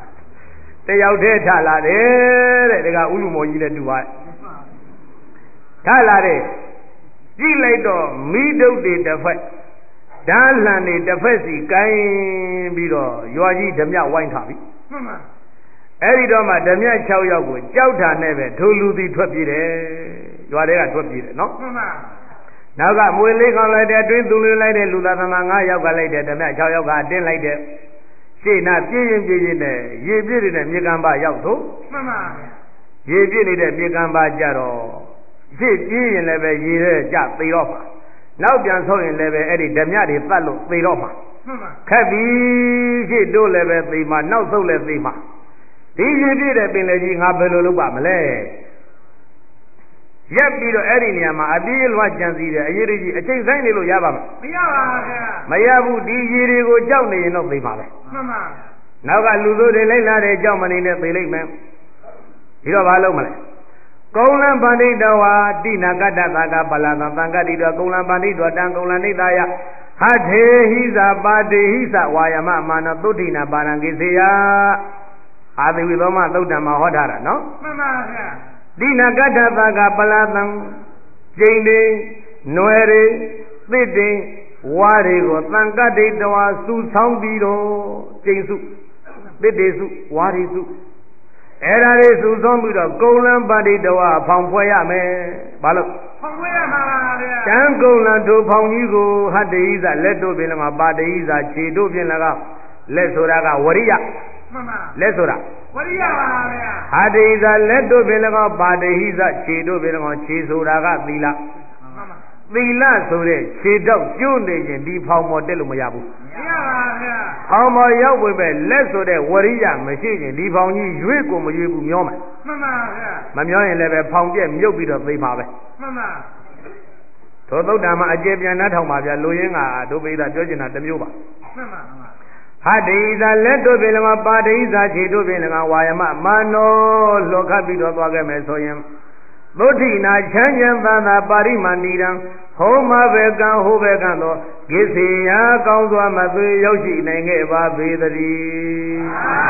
လာတယ်တဲ့ဒါကဥလူမော်ကြီးလည်းတူပါထလာတယ်ကြည့်လိုက်တော့မိဒုတ်တွေတစ်ဖက်ဓာလန်တွေတစ်ဖက်စီကိုင်းပြီးတော့ရွာကြီးဓမြဝိုင်းထားပြီမှန်ပါအဲ့ဒီတော့မှဓမြ6ယောက်ကိုကြောက်တာနဲ့ပဲထိုလူသည်ထွက်ပြေးတယ်ရွာတွေကထွက်ပြေးတယ်နော်မှန်ပါနောက်ကမွေလေးကောင်းလိုက်တဲ့အတွင်းသူလူလိုက်တဲ့လူသားသမား9ယောက်ကလိုက်တဲ့ဓမြ6ယောက်ကတင်းလိုက်တဲ့ရှေ့နာပြင်းနဲ့ရေပြည့်နေတဲ့မြေကမ်းပါရောက်သို့မှန်ပါရေပြည့်နေတဲ့မြေကမ်းပါကြတော့ရှေ့ပြေးရင်လည်းပဲရေထဲကျသေတော့မှာနောက်ပြန်ဆုံးရင်လည်းပဲအဲ့ဒီဓမြတွေပတ်လို့သေတော့မှာမှန်ပါခက်ပြီရှေ့တို့လည်းပဲသေမှာနောက်ဆုံးလည်းသေမှာဒီရေပြည့်တဲ့ပင်လေကြီးငါဘယ်လိုလုပ်ပါမလဲရက်ပြီးတော့အဲ့ဒီနေရာမှာအပြေးလွှတ်ကြံစီတယ်အရေးကြီးအချိန်ဆိုင်နေလို့ရပါမလားမရပါဘူးဗျာမရဘူးဒီရေတွေကိုကြောက်နေရင်တော့သိပါပဲမှန်ပါနောက်ကလူတို့တွေလိုက်လာတဲ့ကြောက်မနေနဲ့သိလိုက်မယ်ဒီတော့ဘာလုပ်မလဲကုံလံပန္တိတဝါတိနာကတ္တသာကပလာသံသံကတိတော်ကုံလံပန္တိတော်တံကုံလံနိတယဟထေဟိသာပါတိဟိသဝါယမမာနသုဋ္ဌိနာပါရံကိစေယအာသီဝိသောမသုတ်တံမှာဟောထားတာနော်မှန်ပါဗျာတိနာကတ္တသာကပလာသံကျိန်တွေနွယ်တွေသစ်တွေဝါတွေကိုသံကတ္တိတဝါစုဆောင်ပြီးတော့ကျိန်စုသစ်တွေစုဝါတွေစုအဲ့ဒါတွေစုဆောင်ပြီးတော့ကုံလံပါတိတဝါဖောင်ဖွဲ့ရမယ်ဘာလို့ဖောင်ဖွဲ့ရမှာပါဗျာတန်ကုံလံတို့ဖောင်ကြီးကိုဟတ္တိဟိသလက်တို့ပြင်လည်းမှာပါတိဟိသခြေတို့ပြင်လည်းကလက်ဆိုတာကဝရိယမှန်ပါလက်ဆိုတာဝရိယပါဗျာဟာတိဟိသလက်တို့ပြင်လည်းကပါတိဟိသခြေတို့ပြင်လည်းကခြေဆိုတာကသီလမှန်ပါသီလဆိုတဲ့ခြေတော့ကျွန်းနေခြင်းဒီဖောင်ပေါ်တက်လို့မရဘူးမရပါဗျာဖောင်ပေါ်ရောက်ဝင်ပဲလက်ဆိုတဲ့ဝရိယမရှိခြင်းဒီဖောင်ကြီးရွေ့ကိုမရွေ့ဘူးမျောမယ်မှန်ပါဗျာမမျောရင်လည်းပဲဖောင်ပြက်မြုပ်ပြီးတော့သိမှာပဲမှန်ပါသောသုတ်တံမှာအကျေပြန်နှထောင်ပါဗျာလူရင်းကဒုပိသပြောချင်တာတစ်မျိုးပါမှန်ပါဟတ္တိသာလက်တို့ပြင်လည်းပါတိသာခြေတို့ပြင်လည်းဝါယမမာနောလောခပြီးတော့သွားခဲ့မယ်ဆိုရင်သုဋ္ဌိနာချမ်းချမ်းသာသာပါရိမန္တိရံဟောမဘေကံဟိုဘေကံသောကိစေယကောင်းစွာမသွေရောက်ရှိနိုင်ခဲ့ပါပေသတည်း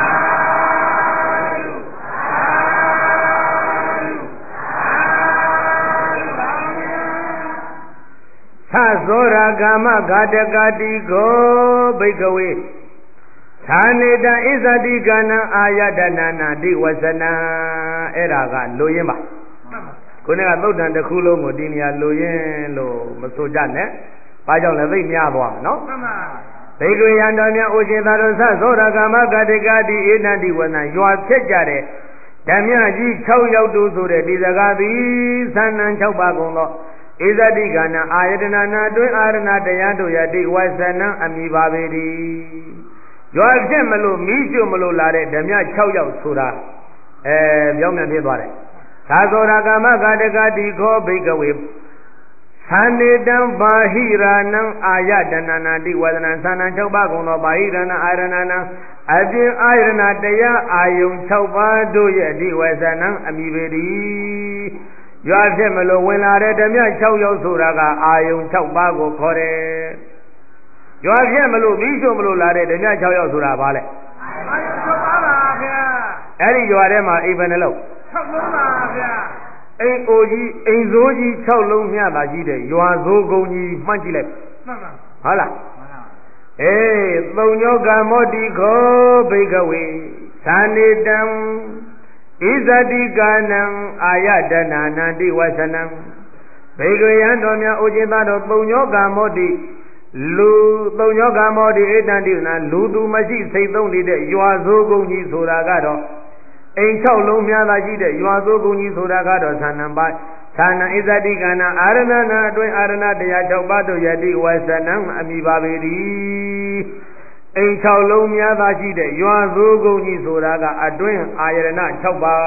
သသောရာကာမဃာတကတိကိုဘိကဝေသာနေတဣဇတိကနံအာယတနာနာတိဝဆနံအဲ့ဒါကလူရင်းပါခုနကသုတ်တန်တစ်ခုလုံးကိုဒီနေရာလူရင်းလို့မဆိုကြနဲ့ဘာကြောင့်လဲသိများသွားမှာနော်မှန်ပါဘိကဝေယံတော်များဥရှင်သာတို့သသောရာကာမဃာတကတိဧတံတိဝနံရွာဖြစ်ကြတဲ့ဓမ္မကြီး6ယောက်တို့ဆိုတဲ့ဒီစကားသည်သဏ္ဍာန်6ပါးကုန်သောဣဇတိကနံအာယတနာနာတွင်အာရဏတရားတို့ယတိဝဆနံအမိပါပေသည်ရွာဖြစ်မလို့မိကျွမလို့လာတဲ့ဓမ္မ6ယောက်ဆိုတာပြောင်းပြန်ဖြစ်သွားတယ်သာသောရာကာမဃာတကတိခောဘိကဝေသန္နေတံဘာဟိရဏံအာယတနာနာတိဝဒနာသန္နံ6ပါးကုန်သောဘာဟိရဏအာရဏနာအပြင်အာရဏတရားအာယုံ6ပါးတို့ရဲ့အတိဝဆနံအမိပေသည်ရွာဖြစ်မလို့ဝင်လာတဲ့ဓမြ6ယောက်ဆိုတာကအာယုံ6ပါးကိုခေါ်တယ်ရွာဖြစ်မလို့ပြီးဆိုမလို့လာတဲ့ဓမြ6ယောက်ဆိုတာဘာလဲအာယုံ6ပါးပါဗျာအဲ့ဒီရွာထဲမှာအိမ်ဘယ်နှလုံး 6လုံးပါဗျာအိမ်အိုကြီးအိမ်စိုးကြီး6လုံးမျှတာရှိတဲ့ရွာစိုးကုန်းကြီးမှတ်ကြည့်လိုက်မှန်ပါဟုတ်လားအေးသုံညောကမောတိခောဘိကဝေသာနေတံဣဇတိကာနံအာယတနာနန္တိဝဆနံဘေကယံတော်များအိုခြင်းသားတော်သုံညောကမောတိလူသုံညောကမောတိဧတံတိနာလူသူမရှိစိတ်သုံးနေတဲ့ရွာစိုးကုန်းကြီးဆိုတာကတော့အိမ်6လုံးများသာရှိတဲ့ရွာစိုးကုန်းကြီးဆိုတာကတော့သန္နံပါသာနံဣဇတိကနာအာရဏနာအတွင်းအာရဏတရား6ပါးတို့ယတိဝဆနံအမိပါပေသည်အိမ်6လုံးများသာရှိတဲ့ရွာစိုးကုန်းကြီးဆိုတာကအတွင်းအာရဏ6ပါး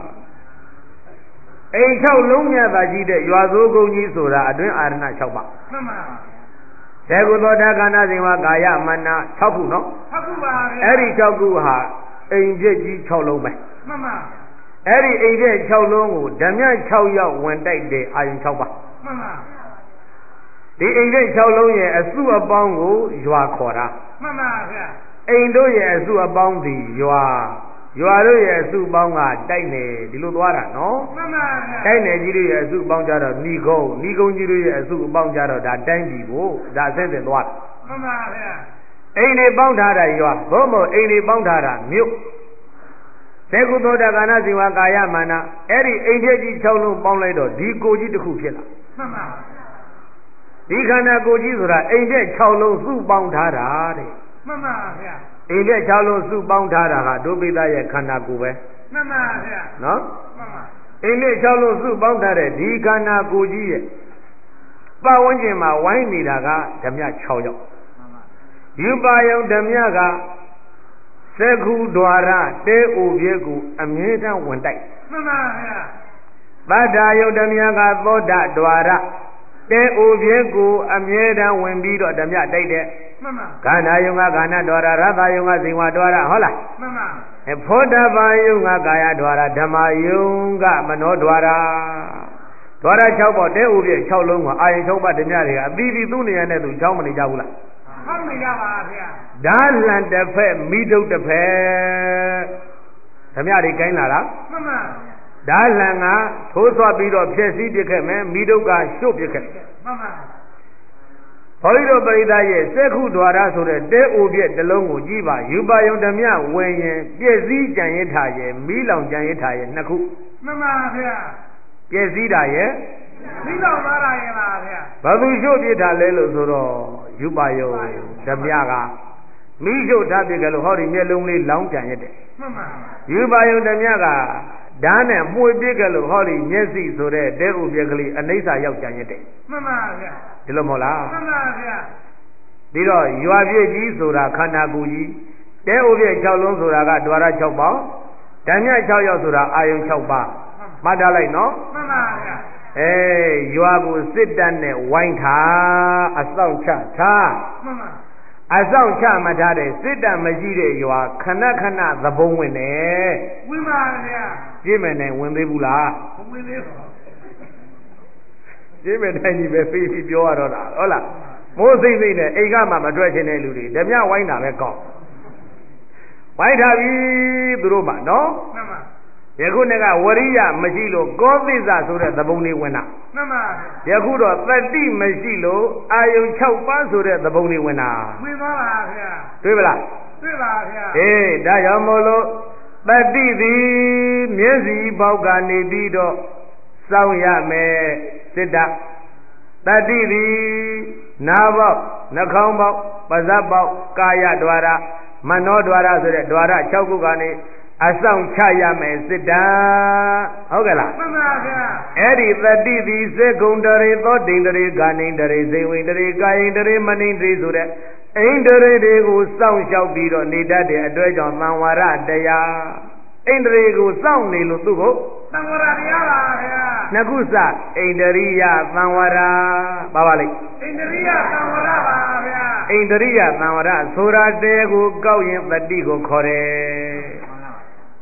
အိမ်6လုံးများသာရှိတဲ့ရွာစိုးကုန်းကြီးဆိုတာအတွင်းအာရဏ6ပါးမှန်ပါသေကုသောတာခန္ဓာစဉ်ဝါကာယမန6ခုနော် 6ခုပါဗျာအဲ့ဒီ6ခုဟာအိမ်ပြည့်ကြီး6လုံးပဲမှန်ပါအဲ့ဒီအိမ်တဲ့6လုံးကိုဓမြ6ယောက်ဝင်တိုက်တဲ့အာယုံ6ပါးမှန်ပါဒီအိမ်တဲ့6လုံးရဲ့အစုအပေါင်းကိုရွာခေါ်တာမှန်ပါဗျာအိမ်တို့ရဲ့အစုအပေါင်းဒီရွာတို့ရဲ့အစုပေါင်းကတိုက်နေဒီလိုသွားတာနော်မှန်ပါဗျာတိုက်နေကြီးတို့ရဲ့အစုပေါင်းကြတော့ဏီကုန်းကြီးတို့ရဲ့အစုအပေါင်းကြတော့ဒါတိုင်းပြည်ကိုဒါအဆင့်ဆင့်သွားတာမှန်ပါဗျာအိမ်တွေပေါင်းထားတာရွာဘုံမို့အိမ်တွေပေါင်းထားတာမြို့သေကုသောတာကာဏဇီဝကာယမာနအဲ့ဒီအိမ်ပြည့်ကြီး6လုံးပေါင်းလိုက်တော့ဒီကိုကြီးတစ်ခုဖြစ်လာမှန်ပါဒီခန္ဓာကိုကြီးဆိုတာအိမ်ပြည့်6လုံးစုပေါင်းထားတာတဲ့မှန်ပါဗျာအိမ်ပြည့်6လုံးစုပေါင်းထားတာဟာဒုပိသရဲ့ခန္ဓာကိုယ်ပဲမှန်ပါဗျာနော်မှန်ပါအိမ်ပြည့်6လုံးစုပေါင်းထားတဲ့ဒီခန္ဓာကိုကြီးရဲ့ပတ်ဝန်းကျင်မှာဝိုင်းနေတာကဓမြ6ယောက်မှန်ပါယူပါယုံဓမြကသက္ခုဒွါရတဲအိုပြေကိုအမြဲတမ်းဝင်တိုက်မှန်ပါဗျာသတ္တာယုတ်ဓမြကသောဒဒွါရတဲအိုပြေကိုအမြဲတမ်းဝင်ပြီးတော့ဓမြတိုက်တဲ့မှန်ပါခန္ဓာယုံကခန္ဓာဒွါရရသယုံကဇိဝဒွါရဟုတ်လားမှန်ပါဖောဓဘာယုံကကာယဒွါရဓမ္မယုံကမနောဒွါရဒွါရ6ပေါ့တဲအိုပြေ6လုံးကအာယုံ6ပါးဓမြတွေကအသီးသီးသူ့နေရာနဲ့သူချောင်းမနေကြဘူးလားဟောင်းနေကြပါဗျာဓာလန်တစ်ဖက်မိဒုတ်တစ်ဖက်ဓမြတွေကိုင်းလာလားမှန်ပါဓာလန်ကထိုးသွားပြီးတော့ဖြည့်စည်းပြခဲ့မယ်မိဒုတ်ကရှုပ်ပြခဲ့မှန်ပါဘုန်းကြီးတို့ပရိသတ်ရဲ့စက္ခုဒွါရဆိုတဲ့တဲအိုပြက်တစ်လုံးကိုကြည့်ပါယူပါယုံဓမြဝင်ရင်ပြည့်စည်ကြံရစ်ထားရဲ့မိလောင်ကြံရစ်ထားရဲ့နှစ်ခုမှန်ပါဗျာပြည့်စည်တာရဲ့မိလောင်သွားတာရဲ့ပါဗျာဘာသူရှုပ်ပြထားလဲလို့ဆိုတော့ယူပါယုံဓမြကမိရှုပ်ထားပြကြလို့ဟောဒီမျက်လုံးလေးလောင်းကြံရက်တယ်မှန်ပါယူပါယုံဓမြကဓာတ်နဲ့မှုပြကြလို့ဟောဒီမျက်စိဆိုတဲ့တဲဥပြက်ကလေးအနိစ္စရောက်ကြံရက်တယ်မှန်ပါဗျာဒီလိုမဟုတ်လားမှန်ပါဗျာပြီးတော့ရွာပြည့်ကြီးဆိုတာခန္ဓာကိုယ်ကြီးတဲဥပြက်6လုံးဆိုတာကဒွါရ6ပေါင်းဓမြ6ယောက်ဆိုတာအာယုံ6ပါးမှတ်ထားလိုက်နော်မှန်ပါဗျာရွာကိုစစ်တပ်နဲ့ဝိုင်းထားအဆောင်ချထားမှန်ပါအဆောင်ချမထားတဲ့စစ်တပ်မရှိတဲ့ရွာခဏခဏသဘုံဝင်တယ်ဝင်ပါဗျာပြည့်မယ်နဲ့ဝင်သေးဘူးလားမဝင်သေးပါပြည့်မယ်တိုင်းကြီးပဲဖေးပြီးပြောရတော့တာဟုတ်လားမိုးစိမ့်စိမ့်နဲ့အိမ်ကမှမထွက်ချင်တဲ့လူတွေဓမြဝိုင်းတာပဲကောင်းဝိုင်းထားပြီသူတို့မှနော်မှန်ပါယခုနေ့ကဝရိယမရှိလို့ကောသစ္စာဆိုတဲ့သဘုံလေးဝင်တာမှန်ပါယခုတော့သတိမရှိလို့အာယုံ6ပါးဆိုတဲ့သဘုံလေးဝင်တာဝင်သွားပါဗျာတွေ့ပလားတွေ့ပါဗျာဒါကြောင့်မို့လို့သတိသည်မျက်စိပေါက်ကနေပြီးတော့စောင့်ရမယ်စစ်တာသတိသည်နားပေါက်နှာခေါင်းပေါက်ပါးစပ်ပေါက်ကာယဒွါရမနောဒွါရဆိုတဲ့ဒွါရ6ခုကနေအဆောင်ချရမယ်စစ်တာဟုတ်ကဲ့လားမှန်ပါဗျာအဲ့ဒီသတိသည်စေကုံတရေသောတိန်တရေကာနိန်တရေဇေဝိန်တရေကာယိန်တရေမနိန်တရေဆိုတဲ့အိန္ဒြေတွေကိုစောင့်ရှောက်ပြီးတော့နေတတ်တဲ့အတွေ့အကြုံသံဝရတရားအိန္ဒြေကိုစောင့်နေလို့သူ့ကိုသံဝရတရားပါဗျာနှစ်ခုစအိန္ဒရိယသံဝရပါပါလိမ့်အိန္ဒရိယသံဝရပါဗျာအိန္ဒရိယသံဝရဆိုတာတဲကိုကောက်ရင်တတိကိုခေါ်တယ်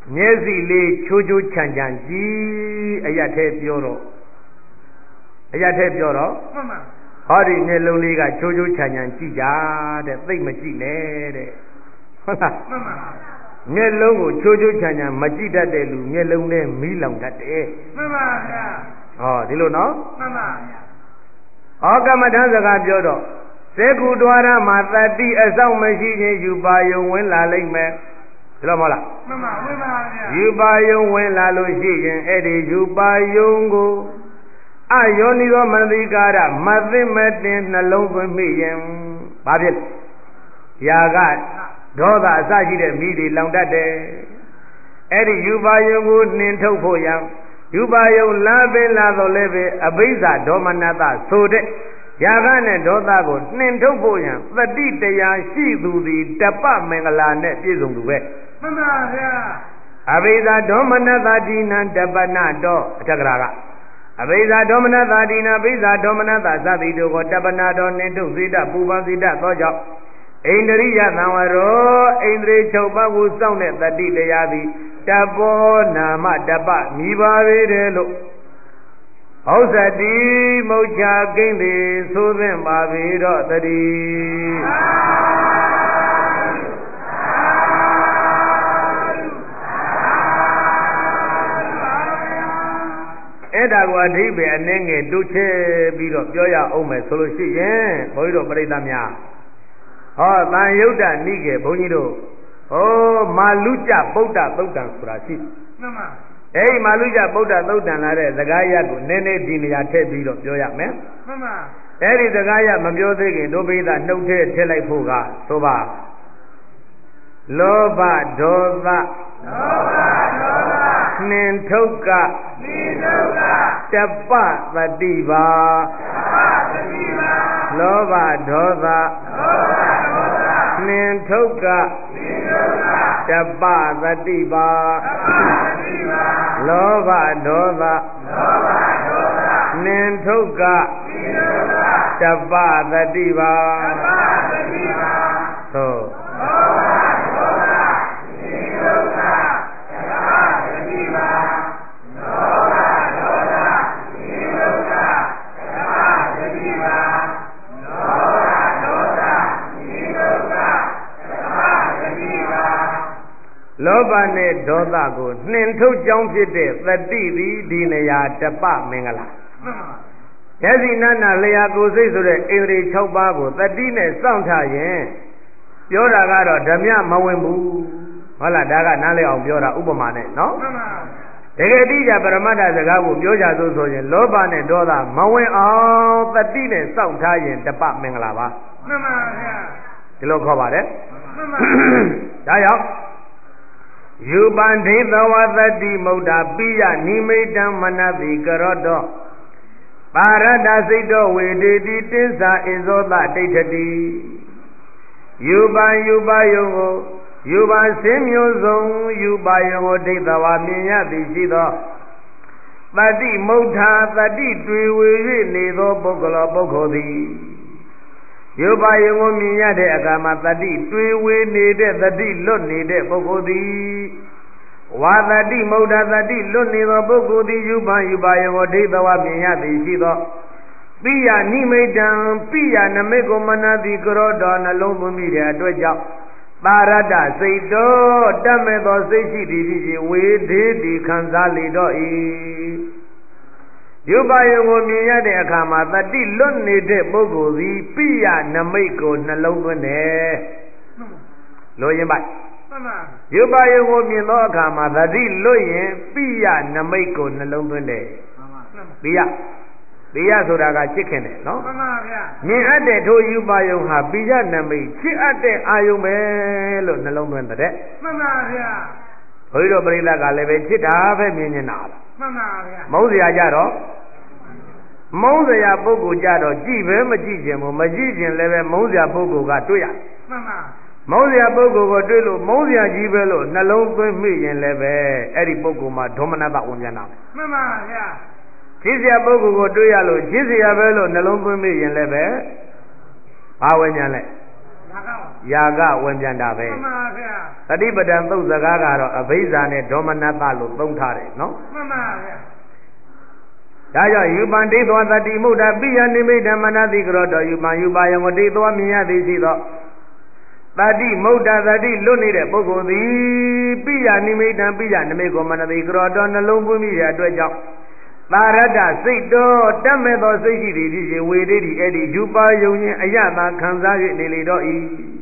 မျက်စိလေးချိုးချိုးချမ်းချမ်းကြည့်အရထဲပြောတော့မှန်ပါဟောဒီမျက်လုံးလေးကချိုးချိုးချမ်းချမ်းကြည့်ကြတဲ့သိမကြည့်နဲ့တဲ့ဟုတ်လားမှန်ပါမျက်လုံးကိုချိုးချိုးချမ်းချမ်းမကြည့်တတ်တဲ့လူမျက်လုံးနဲ့မီးလောင်တတ်တယ်မှန်ပါဗျာဟောဒီလိုနော်မှန်ပါဟောကမ္မထစကားပြောတော့သေကုဒွါရမှာတတိအဆောင်မရှိခြင်းယူပါယုံဝင်လာလိမ့်မယ်ဒီလိုမဟုတ်လားမှန်ပါဝင်ပါဗျာယူပါယုံဝင်လာလို့ရှိရင်အဲ့ဒီယူပါယုံကိုအယောနိသောမနတိကာရမသိမတင်နှလုံးသွင်းမိရင်ဘာဖြစ်လဲယာကဒေါသအစရှိတဲ့မိတွေလောင်တတ်တယ်အဲ့ဒီယူပါယုံကိုနှင်ထုတ်ဖို့ရန်ယူပါယုံလာပင်လာတော့လည်းပဲအဘိဇ္ဇဒေါမနတဆိုတဲ့ယာကနဲ့ဒေါသကိုနှင်ထုတ်ဖို့ရန်သတိတရားရှိသူသည်တပ္ပမင်္ဂလာနဲ့ပြည့်စုံသူပဲမှန်ပါဗျာအဘိဇ္ဇဒေါမနတတိနံတပ္ပနတောအထက်ကရာကအဘိဇ္ဇဒေါမနတတိနံဘိဇ္ဇဒေါမနတသတိတို့ကိုတပ္ပနတောနှင်ထုတ်စေတပူပန်စေတသောကြောင့်ဣန္ဒရိယသံဝရောဣန္ဒြေ6ပါးကိုစောင့်တဲ့တတိတရားသည်တဘောနာမတပ္ပမြည်ပါပေတယ်လို့ဩဇတိမုတ်ချကိန်းသည်ဆိုသင့်ပါပေတော့တည်းအဲ့ဒါကိုအဓိပ္ပာယ်အနည်းငယ်တိုးချဲပြီးတော့ပြောရအောင်မယ်ဆိုလို့ရှိရင်ဘုန်းကြီးတို့ပြိဿများဟောတန်ယုတ်တနိကေဘုန်းကြီးတို့ဟောမာလူကျဗုဒ္ဓသုတ်တံဆိုတာရှိမှန်ပါအဲ့ဒီမာလူကျဗုဒ္ဓသုတ်တံလာတဲ့စကားရပ်ကိုနည်းနည်းဒီနေရာထည့်ပြီးတော့ပြောရမယ်မှန်ပါအဲ့ဒီစကားရပ်မပြောသေးခင်ဒုပိသနှုတ်ထည့်လိုက်ဖို့ကဆိုပါလောဘဒေါသနှင်ထုတ်ကတပ္ပတတိပါလောဘဒေါသနှင်ထုတ်ကတပ္ပတတိပါလောဘဒေါသနှင်ထုတ်ကတပ္ပတတိပါသို့လောဘနဲ့ဒေါသကိုနှင်ထုတ်ကြောင်းဖြစ်တဲ့သတိသည်ဒီနေရာတပ္ပမင်္ဂလာမှန်ပါယသိနာနာလျာကိုစိတ်ဆိုတဲ့ဣန္ဒြေ6ပါးကိုသတိနဲ့စောင့်ထားရင်ပြောတာကတော့ဓမြမဝင်ဘူးဟုတ်လားဒါကနားလည်အောင်ပြောတာဥပမာနဲ့နော်မှန်ပါတကယ်တိကျပရမတ္ထစကားကိုပြောကြဆိုဆိုရင်လောဘနဲ့ဒေါသမဝင်အောင်သတိနဲ့စောင့်ထားရင်တပ္ပမင်္ဂလာပါမှန်ပါဗျာဒီလိုခေါ်ပါတယ်မှန်ပါဒါကြောင့်ယူပန္ဒိသဝသတိမုဒ္ဒပိယနိမိတံမနတိကရောတောပါရတစိတ်တော်ဝေဒေတိတင်းစာဣဇောတဒိဋ္ဌတိယူပယုကိုယူပဆင်းမျိုးစုံယူပယုကိုဒိဋ္ဌဝါမြင်ရသည်ရှိသောတတိမုဋ္ဌာတတိတွေ့ဝေ၍နေသောပုဂ္ဂလောပုဂ္ဂိုလ်သည်ယူပယုကိုမြင်ရတဲ့အခါမှာတတိတွေ့ဝေနေတဲ့တတိလွတ်နေတဲ့ပုဂ္ဂိုလ်သည်ဝါတတိမုဋ္ဌတတိလွတ်နေသောပုဂ္ဂိုလ်သည်ယူပယုကိုဒိဋ္ဌဝါမြင်ရသည်ရှိသောပိယနိမိတံပိယနမိတ်ကိုမနာတိကရောတော်နှလုံးသွင်းမိတဲ့အတွက်ကြောင့်ပါရတစိတ်တော်တတ်မဲ့သောစိတ်ရှိသည်ဖြစ်၍ဝေဒေတိခံစားလေတော့၏ယူပယုကိုမြင်ရတဲ့အခါမှာတတိလွတ်နေတဲ့ပုဂ္ဂိုလ်သည်ပိယနမိတ်ကိုနှလုံးသွင်းတယ်လို့ရင်ပါမှန်ပါယူပယုကိုမြင်သောအခါမှာတတိလွတ်ရင်ပိယနမိတ်ကိုနှလုံးသွင်းတယ်မှန်ပါပိယဆိုတာကချစ်ခင်တယ်နော်မှန်ပါဗျာမြင်အပ်တဲ့ထိုယူပယုဟာပိယနမိတ်ချစ်အပ်တဲ့အာယုပဲလို့နှလုံးသွင်းတဲ့မှန်ပါဗျာဘုရားတို့ပြိဿကလည်းပဲချစ်တာပဲမြင်နေတာမှန်ပါဗျာမုန်းစရာကြတော့မုန်းစရာပုဂ္ဂိုလ်ကြတော့ကြည့်ပဲမကြည့်ခြင်းဘူးမကြည့်ခြင်းလည်းပဲမုန်းစရာပုဂ္ဂိုလ်ကတွေ့ရမှန်ပါမုန်းစရာပုဂ္ဂိုလ်ကိုတွေ့လို့မုန်းစရာကြီးပဲလို့နှလုံးသွင်းမိရင်လည်းပဲအဲ့ဒီပုဂ္ဂိုလ်မှာဒေါမနတဝင်ပြန်တာမှန်ပါဗျာချစ်စရာပုဂ္ဂိုလ်ကိုတွေ့ရလို့ချစ်စရာပဲလို့နှလုံးသွင်းမိရင်လည်းပဲဘာဝင်ပြန်လဲယာကဝင်ပြန်တာပဲမှန်ပါဗျာတတိပဒံသုတ်စကားကတော့အဘိဇာနဲ့ဒေါမနတလို့သုံးထားတယ်နော်မှန်ပါဗျာဒါကြောင့်ယူပန်ဒိသောတတိမုဒ္ဒပိယနိမိတ်ဓမ္မနာတိကရောတော်ယူပန်ယူပါယံကိုဒိသောမြင်ရသည်ရှိသောတတိမုဒ္ဒတတိလွတ်နေတဲ့ပုဂ္ဂိုလ်သည်ပိယနိမိတ်ဓမ္ပိယနိမိတ်ကိုမနတိကရောတော်နှလုံးသွင်းမိတဲ့အတွက်ကြောင့်သာရတ္တစိတ်တော်တတ်မဲ့သောစိတ်ရှိသည်ဖြစ်၍ဝေဒိဋ္ဌိအဲ့ဒီယူပါယုံရင်အယတာခံစား၍နေလေတော့၏